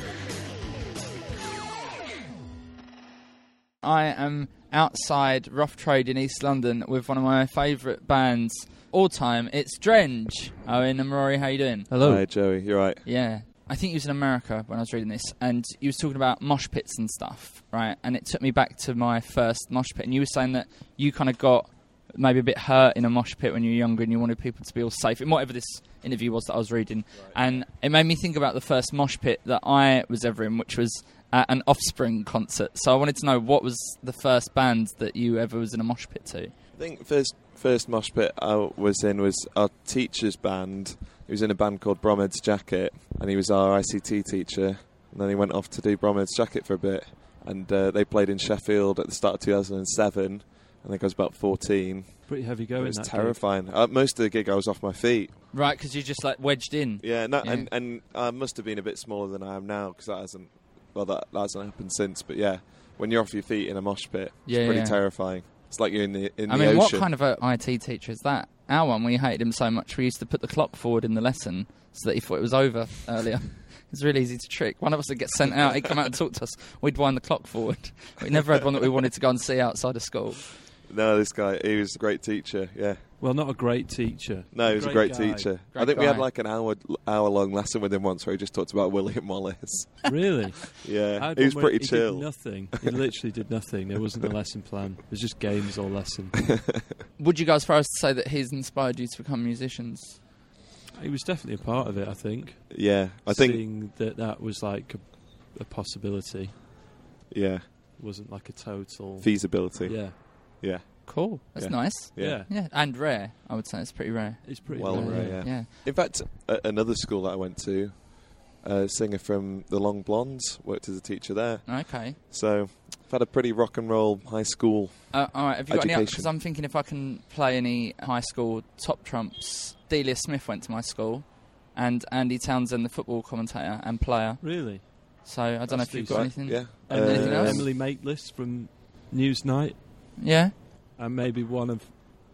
I am outside Rough Trade in East London with one of my favourite bands all time. It's Drenge. Owen and Rory, how you doing? Hi, Joey. You're right. Yeah. I think he was in America when I was reading this, and he was talking about mosh pits and stuff, right? And it took me back to my first mosh pit, and you were saying that you kind of got maybe a bit hurt in a mosh pit when you were younger and you wanted people to be all safe, in whatever this interview was that I was reading. Right. And it made me think about the first mosh pit that I was ever in, which was at an Offspring concert. So I wanted to know, what was the first band that you ever was in a mosh pit to? I think first first mosh pit I was in was our teacher's band. He was in a band called Bromhead's Jacket, and he was our I C T teacher. And then he went off to do Bromhead's Jacket for a bit. And uh, they played in Sheffield at the start of two thousand seven. I think I was about fourteen. Pretty heavy going. It was that terrifying. Uh, most of the gig I was off my feet. Right, because you just like wedged in. Yeah, no, Yeah. and and I must have been a bit smaller than I am now, because that hasn't well that, that hasn't happened since. But yeah, when you're off your feet in a mosh pit, it's Yeah, pretty yeah. terrifying. It's like you're in the in I the mean, ocean. what kind of a I T teacher is that? Our one, we hated him so much, we used to put the clock forward in the lesson so that he thought it was over earlier. It's really easy to trick. One of us would get sent out, he'd come out and talk to us, we'd wind the clock forward. We never had one that we wanted to go and see outside of school. No, this guy, he was a great teacher, yeah. Well, not a great teacher. No, he was a great guy. teacher. Great I think guy. we had like an hour hour long lesson with him once where he just talked about William Wallace. Really? Yeah, I had he was one where pretty he chill. Did nothing. He literally did nothing. There wasn't a lesson plan. It was just games or lesson. Would you go as far as to say that he's inspired you to become musicians? He was definitely a part of it, I think. Yeah, I think- Seeing that that was like a, a possibility. Yeah. Wasn't like a total... Feasibility. Yeah. Yeah. Cool. That's Yeah. nice. Yeah. Yeah, and rare. I would say it's pretty rare. It's pretty Well, rare. rare, yeah. yeah. In fact, a- another school that I went to, a singer from the Long Blondes worked as a teacher there. Okay. So I've had a pretty rock and roll high school Uh, all right. Have you got any? education. Because I'm thinking if I can play any high school top trumps. Delia Smith went to my school, and Andy Townsend, the football commentator and player. Really? So I don't know That's if you've decent. got anything. Yeah. Emily, anything else? Emily Maitlis from Newsnight. Yeah. And maybe one of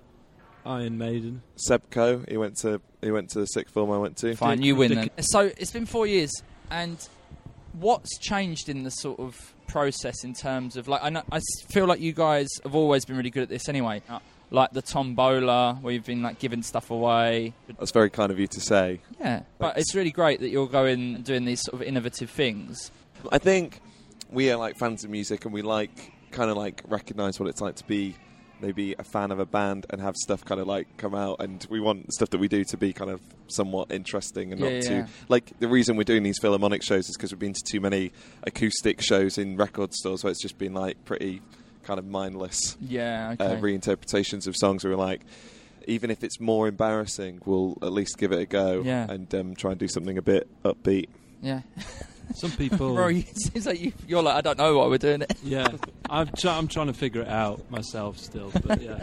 Iron Maiden. Seb Coe, he went to he went to the sixth form I went to. Fine, you win then. So it's been four years, and what's changed in the sort of process in terms of like I know I s- feel like you guys have always been really good at this anyway. Uh, like the tombola, where you've been like giving stuff away. That's very kind of you to say. Yeah, but it's really great that you're going and doing these sort of innovative things. I think we are like fans of music, and we like kind of like recognise what it's like to be maybe a fan of a band and have stuff kind of like come out, and we want stuff that we do to be kind of somewhat interesting and Yeah, not yeah, too yeah. like the reason we're doing these Philharmonic shows is because we've been to too many acoustic shows in record stores where it's just been like pretty kind of mindless Yeah, uh, okay. reinterpretations of songs where we're like, even if it's more embarrassing, we'll at least give it a go Yeah. and um, try and do something a bit upbeat. Yeah. Some people... Bro, it seems like you, you're like, I don't know why we're doing it. Yeah, I'm, try- I'm trying to figure it out myself still, but yeah.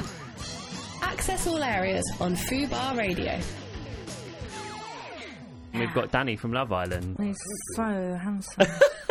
Access all areas on Fubar Radio. We've got Danny from Love Island. He's so handsome.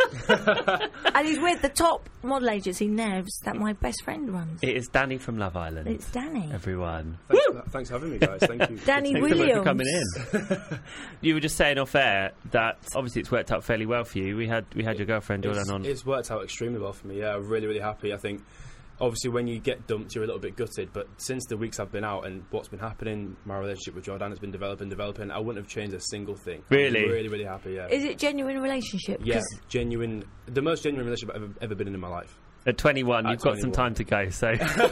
And he's with the top model agency, Nevs, that my best friend runs. It is Danny from Love Island. It's Danny. Everyone. Thanks, for, thanks for having me, guys. Thank you. Danny Thanks so much for Williams. coming in. You were just saying off air that obviously it's worked out fairly well for you. We had we had your girlfriend Jordan It's, on. it's worked out extremely well for me. Yeah, I'm really, really happy. I think, obviously, when you get dumped, you're a little bit gutted. But since the weeks I've been out and what's been happening, my relationship with Jordan has been developing, developing. I wouldn't have changed a single thing. Really? I'm really, really happy. Yeah. Is it genuine relationship? Yeah, 'Cause genuine. The most genuine relationship I've ever, ever been in in my life. At twenty-one, At you've got some twenty-one. time to go, so...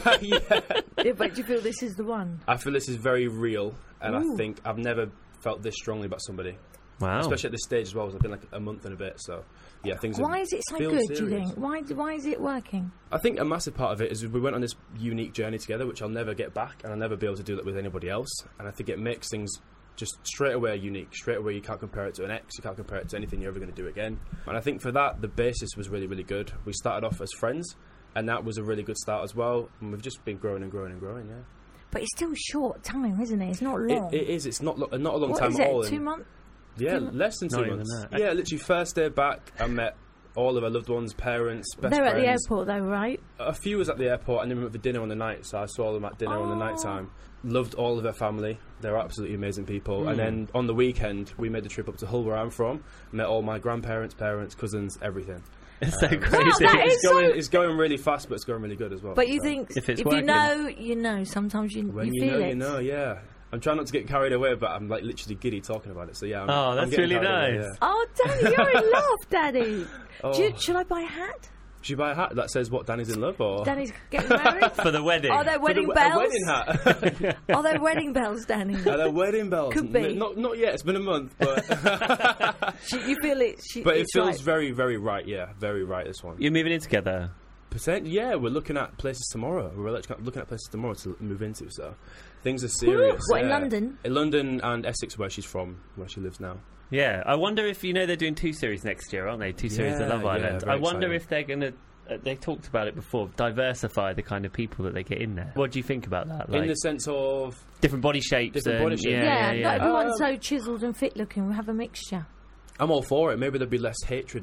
yeah, but do you feel this is the one? I feel this is very real, and Ooh. I think I've never felt this strongly about somebody. Wow. Especially at this stage as well, 'cause I've been like a month and a bit, so yeah, things. Why are, is it so feel good, do you serious. think? Why, why is it working? I think a massive part of it is we went on this unique journey together, which I'll never get back, and I'll never be able to do that with anybody else. And I think it makes things just straight away unique. Straight away, you can't compare it to an ex, you can't compare it to anything you're ever going to do again. And I think for that, the basis was really, really good. We started off as friends, and that was a really good start as well. And we've just been growing and growing and growing, yeah. But it's still short time, isn't it? It's not It, long. it is. It's not lo- not a long What time is at it, all. two and- months? Yeah, Two mon- less than two Not even months. that. Yeah, literally first day back, I met all of our loved ones, parents, best They're at the friends. airport, though, right? A few was at the airport, and then we went for dinner on the night, so I saw them at dinner on the night time. Loved all of their family. They're absolutely amazing people. Mm. And then on the weekend, we made the trip up to Hull, where I'm from. Met all my grandparents, parents, cousins, everything. It's so Um, crazy. It's, that is it's going, so- it's going really fast, but it's going really good as well. But you so. think If it's you working. know, you know. Sometimes you, When you you, feel know, it. you know, yeah. I'm trying not to get carried away, but I'm like literally giddy talking about it. So yeah. I'm, Oh, I'm that's getting really carried away, nice. yeah. Oh, Danny, you're in love, Daddy. Oh. Do you, should I buy a hat? Should you buy a hat that says what Danny's in love or? Danny's getting married. For the wedding. Are there For the wedding we- bells? A wedding hat. Are there wedding bells, Danny? Are there wedding bells? Could be. N- Not, not yet. It's been a month, but She- you feel it. She, but it it's feels right. very, very right. Yeah, very right. This one. You're moving in together. Percent. Yeah, we're looking at places tomorrow. We're actually looking at places tomorrow to move into. So things are serious. What, in yeah. London? In London and Essex, where she's from, where she lives now. Yeah, I wonder if, you know, they're doing two series next year, aren't they? Two series of Yeah, Love yeah, Island. very I wonder exciting. if they're going to... Uh, they talked about it before, diversify the kind of people that they get in there. What do you think about that? in the sense of different body shapes. different and, body shapes. Yeah, yeah, not yeah. everyone's Um, so chiselled and fit looking. We have a mixture. I'm all for it. Maybe there'll be less hatred and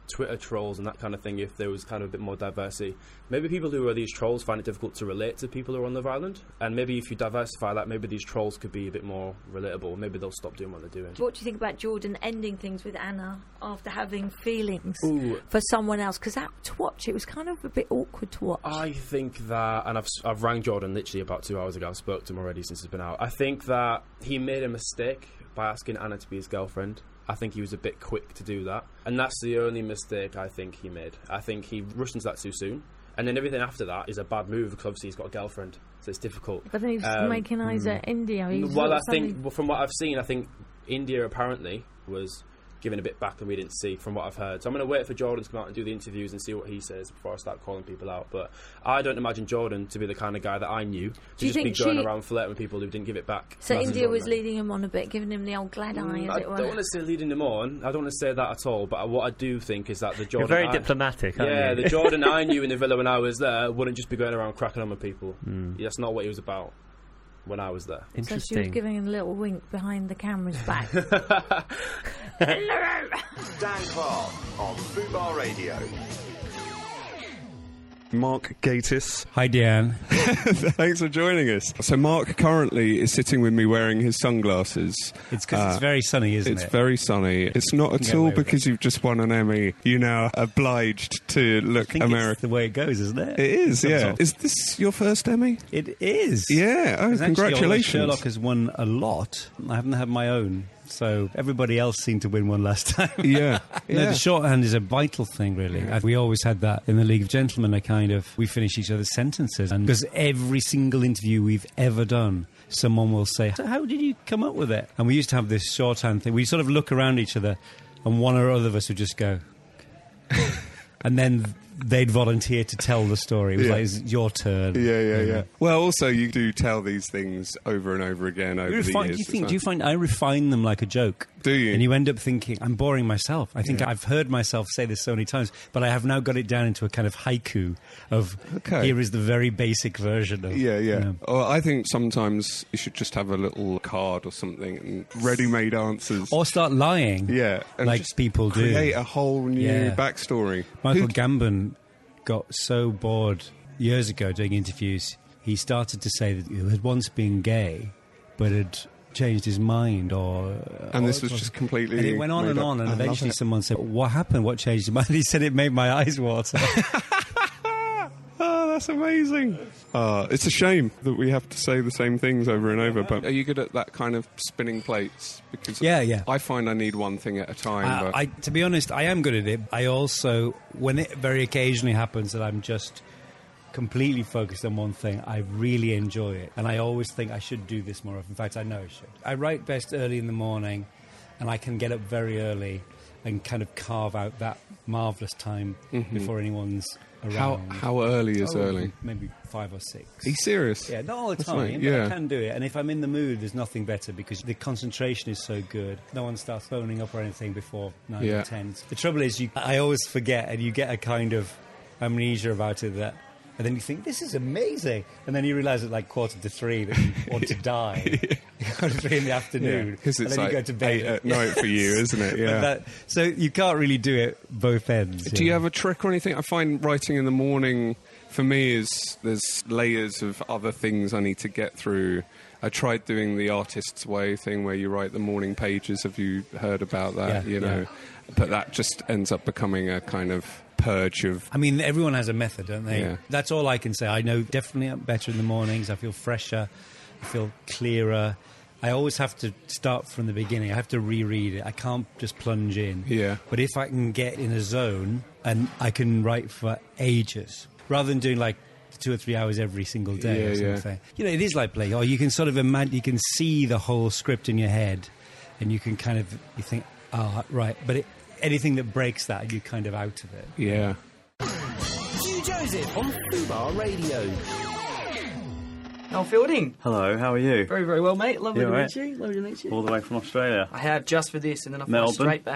Twitter trolls and that kind of thing, if there was kind of a bit more diversity. Maybe people who are these trolls find it difficult to relate to people who are on Love Island, and maybe if you diversify that, maybe these trolls could be a bit more relatable. Maybe they'll stop doing what they're doing. What do you think about Jordan ending things with Anna after having feelings Ooh. for someone else? Because that to watch, it was kind of a bit awkward to watch. I think that, and I've, I've rang Jordan literally about two hours ago. I've spoke to him already since it's been out. I think that he made a mistake by asking Anna to be his girlfriend. I think he was a bit quick to do that. And that's the only mistake I think he made. I think he rushed into that too soon. And then everything after that is a bad move because obviously he's got a girlfriend. So it's difficult. But then he was Um, making eyes mm. at India. He was Well, sort I of think, suddenly- well, from what I've seen, I think India apparently was giving a bit back that we didn't see from what I've heard. So I'm going to wait for Jordan to come out and do the interviews and see what he says before I start calling people out. But I don't imagine Jordan to be the kind of guy that I knew to Do you just be think going she- around flirting with people who didn't give it back. So That's India Jordan, was man. leading him on a bit, giving him the old glad eye, Mm, as I it were. don't want to say leading him on. I don't want to say that at all. But what I do think is that the Jordan... very I- diplomatic, aren't Yeah, you? the Jordan I knew in the villa when I was there wouldn't just be going around cracking on with people. Mm. That's not what he was about when I was there. So she was giving a little wink behind the camera's back. Dan Clark on Fubar Radio. Mark Gatiss. Hi, Deanne. Thanks for joining us. So Mark currently is sitting with me wearing his sunglasses. It's because it's very sunny, isn't it's it? It's very sunny. It's not Can at get all away with because you've just won an Emmy. You're now obliged to look I think American. It's the way it goes, isn't it? It is, Some yeah. sort of- Is this your first Emmy? It is. Yeah. Oh, 'Cause actually, although congratulations. Sherlock has won a lot. I haven't had my own. So everybody else seemed to win one last time. Yeah. No, Yeah. the shorthand is a vital thing, really. Yeah. We always had that in the League of Gentlemen. I kind of we finish each other's sentences, and because every single interview we've ever done, someone will say, "So how did you come up with it?" And we used to have this shorthand thing. We sort of look around each other, and one or other of us would just go, and then they'd volunteer to tell the story. It was Yeah. like, "It's your turn." Yeah, yeah, You yeah. know. Well, also you do tell these things over and over again over You the refine- years. do you as think? well. Do you find I refine them like a joke? Do you? And you end up thinking I'm boring myself. I think Yeah. I've heard myself say this so many times, but I have now got it down into a kind of haiku of Okay. here is the very basic version of. Yeah, yeah. you know. Well, I think sometimes you should just have a little card or something and ready-made answers. Or start lying. Yeah, and like just people do. create a whole new Yeah. backstory. Michael Who- Gambon got so bored years ago doing interviews, he started to say that he had once been gay, but had changed his mind, or And or this it was just completely And it went on made and up. on, and I love eventually it. someone said, "What happened? What changed his mind?" He said, "It made my eyes water." Oh, that's amazing. Uh, it's a shame that we have to say the same things over and over, but are you good at that kind of spinning plates? Because Yeah, yeah. I find I need one thing at a time. I, but I, to be honest, I am good at it. I also, when it very occasionally happens that I'm just completely focused on one thing, I really enjoy it. And I always think I should do this more often. In fact, I know I should. I write best early in the morning, and I can get up very early and kind of carve out that marvellous time Mhm. before anyone's around. How- how early is Oh, early? Maybe five or six. Are you serious? Yeah, not all the That's time, right, but yeah. I can do it. And if I'm in the mood, there's nothing better because the concentration is so good. No one starts phoning up or anything before nine Yeah. or ten. The trouble is, you, I always forget, and you get a kind of amnesia about it that. And then you think, this is amazing. And then you realise at like quarter to three that you want to die. Quarter to three in the afternoon. Because and it's then like you go to bed. eight at night for you, isn't it? But Yeah. that- so you can't really do it both ends. Do you have a trick or anything? I find writing in the morning for me is there's layers of other things I need to get through. I tried doing the artist's way thing where you write the morning pages. Have you heard about that? Yeah, you know, yeah. but that just ends up becoming a kind of purge of. I mean, everyone has a method, don't they? Yeah. That's all I can say. I know definitely I'm better in the mornings. I feel fresher. I feel clearer. I always have to start from the beginning. I have to reread it. I can't just plunge in. Yeah. But if I can get in a zone, and I can write for ages, rather than doing like two or three hours every single day or Yeah, yeah. something. You know, it is like play. Or you can sort of imagine, you can see the whole script in your head, and you can kind of, you think, ah, right. But it, anything that breaks that, you're kind of out of it. Yeah. Stu Joseph on Fubar Radio. Noel Fielding. Hello, how are you? Very, very well, mate. Lovely You to alright? meet you. Lovely to meet you. All the way from Australia. I have just for this, and then I fly Melbourne? straight back.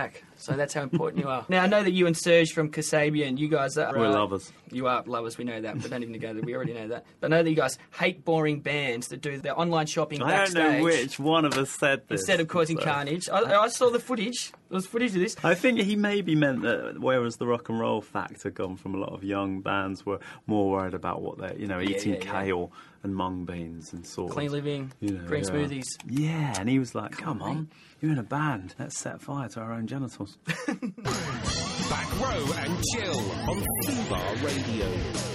So that's how important you are. Now, I know that you and Serge from Kasabian, you guys are... We're uh, lovers. You are lovers, we know that, but don't even go there. We already know that. But I know that you guys hate boring bands that do their online shopping I backstage. don't know which one of us said this. Instead of causing so. carnage. I, I saw the footage. There was footage of this. I think he maybe meant that whereas the rock and roll factor gone from a lot of young bands were more worried about what they're, you know, Yeah, eating yeah, yeah. kale and mung beans and sort Clean of, living, you know, green yeah. smoothies. Yeah, and he was like, come on, you're in a band. Let's set fire to our own genitals. Back row and chill on Fubar Radio.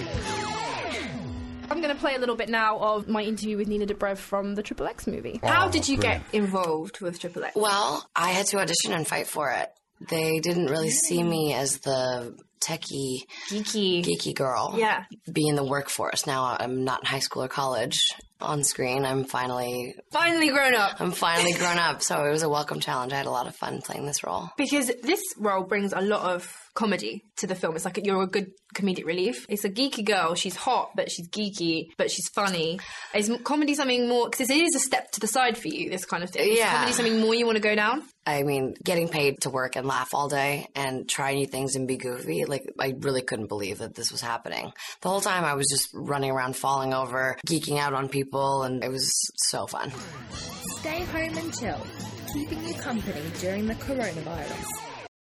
I'm going to play a little bit now of my interview with Nina Dobrev from the Triple X movie. Oh, How did you brilliant. get involved with Triple X? Well, I had to audition and fight for it. They didn't really see me as the techie, geeky, geeky girl. Yeah. Be in the workforce. Now I'm not in high school or college. On screen, I'm finally finally grown up. I'm finally grown up. So it was a welcome challenge. I had a lot of fun playing this role. Because this role brings a lot of comedy to the film. It's like you're a good comedic relief. It's a geeky girl. She's hot, but she's geeky, but she's funny. Is comedy something more? Because it is a step to the side for you. This kind of thing. Is Yeah. comedy something more you want to go down? I mean, getting paid to work and laugh all day and try new things and be goofy, like, I really couldn't believe that this was happening. The whole time I was just running around, falling over, geeking out on people, and it was so fun. Stay home and chill, keeping you company during the coronavirus.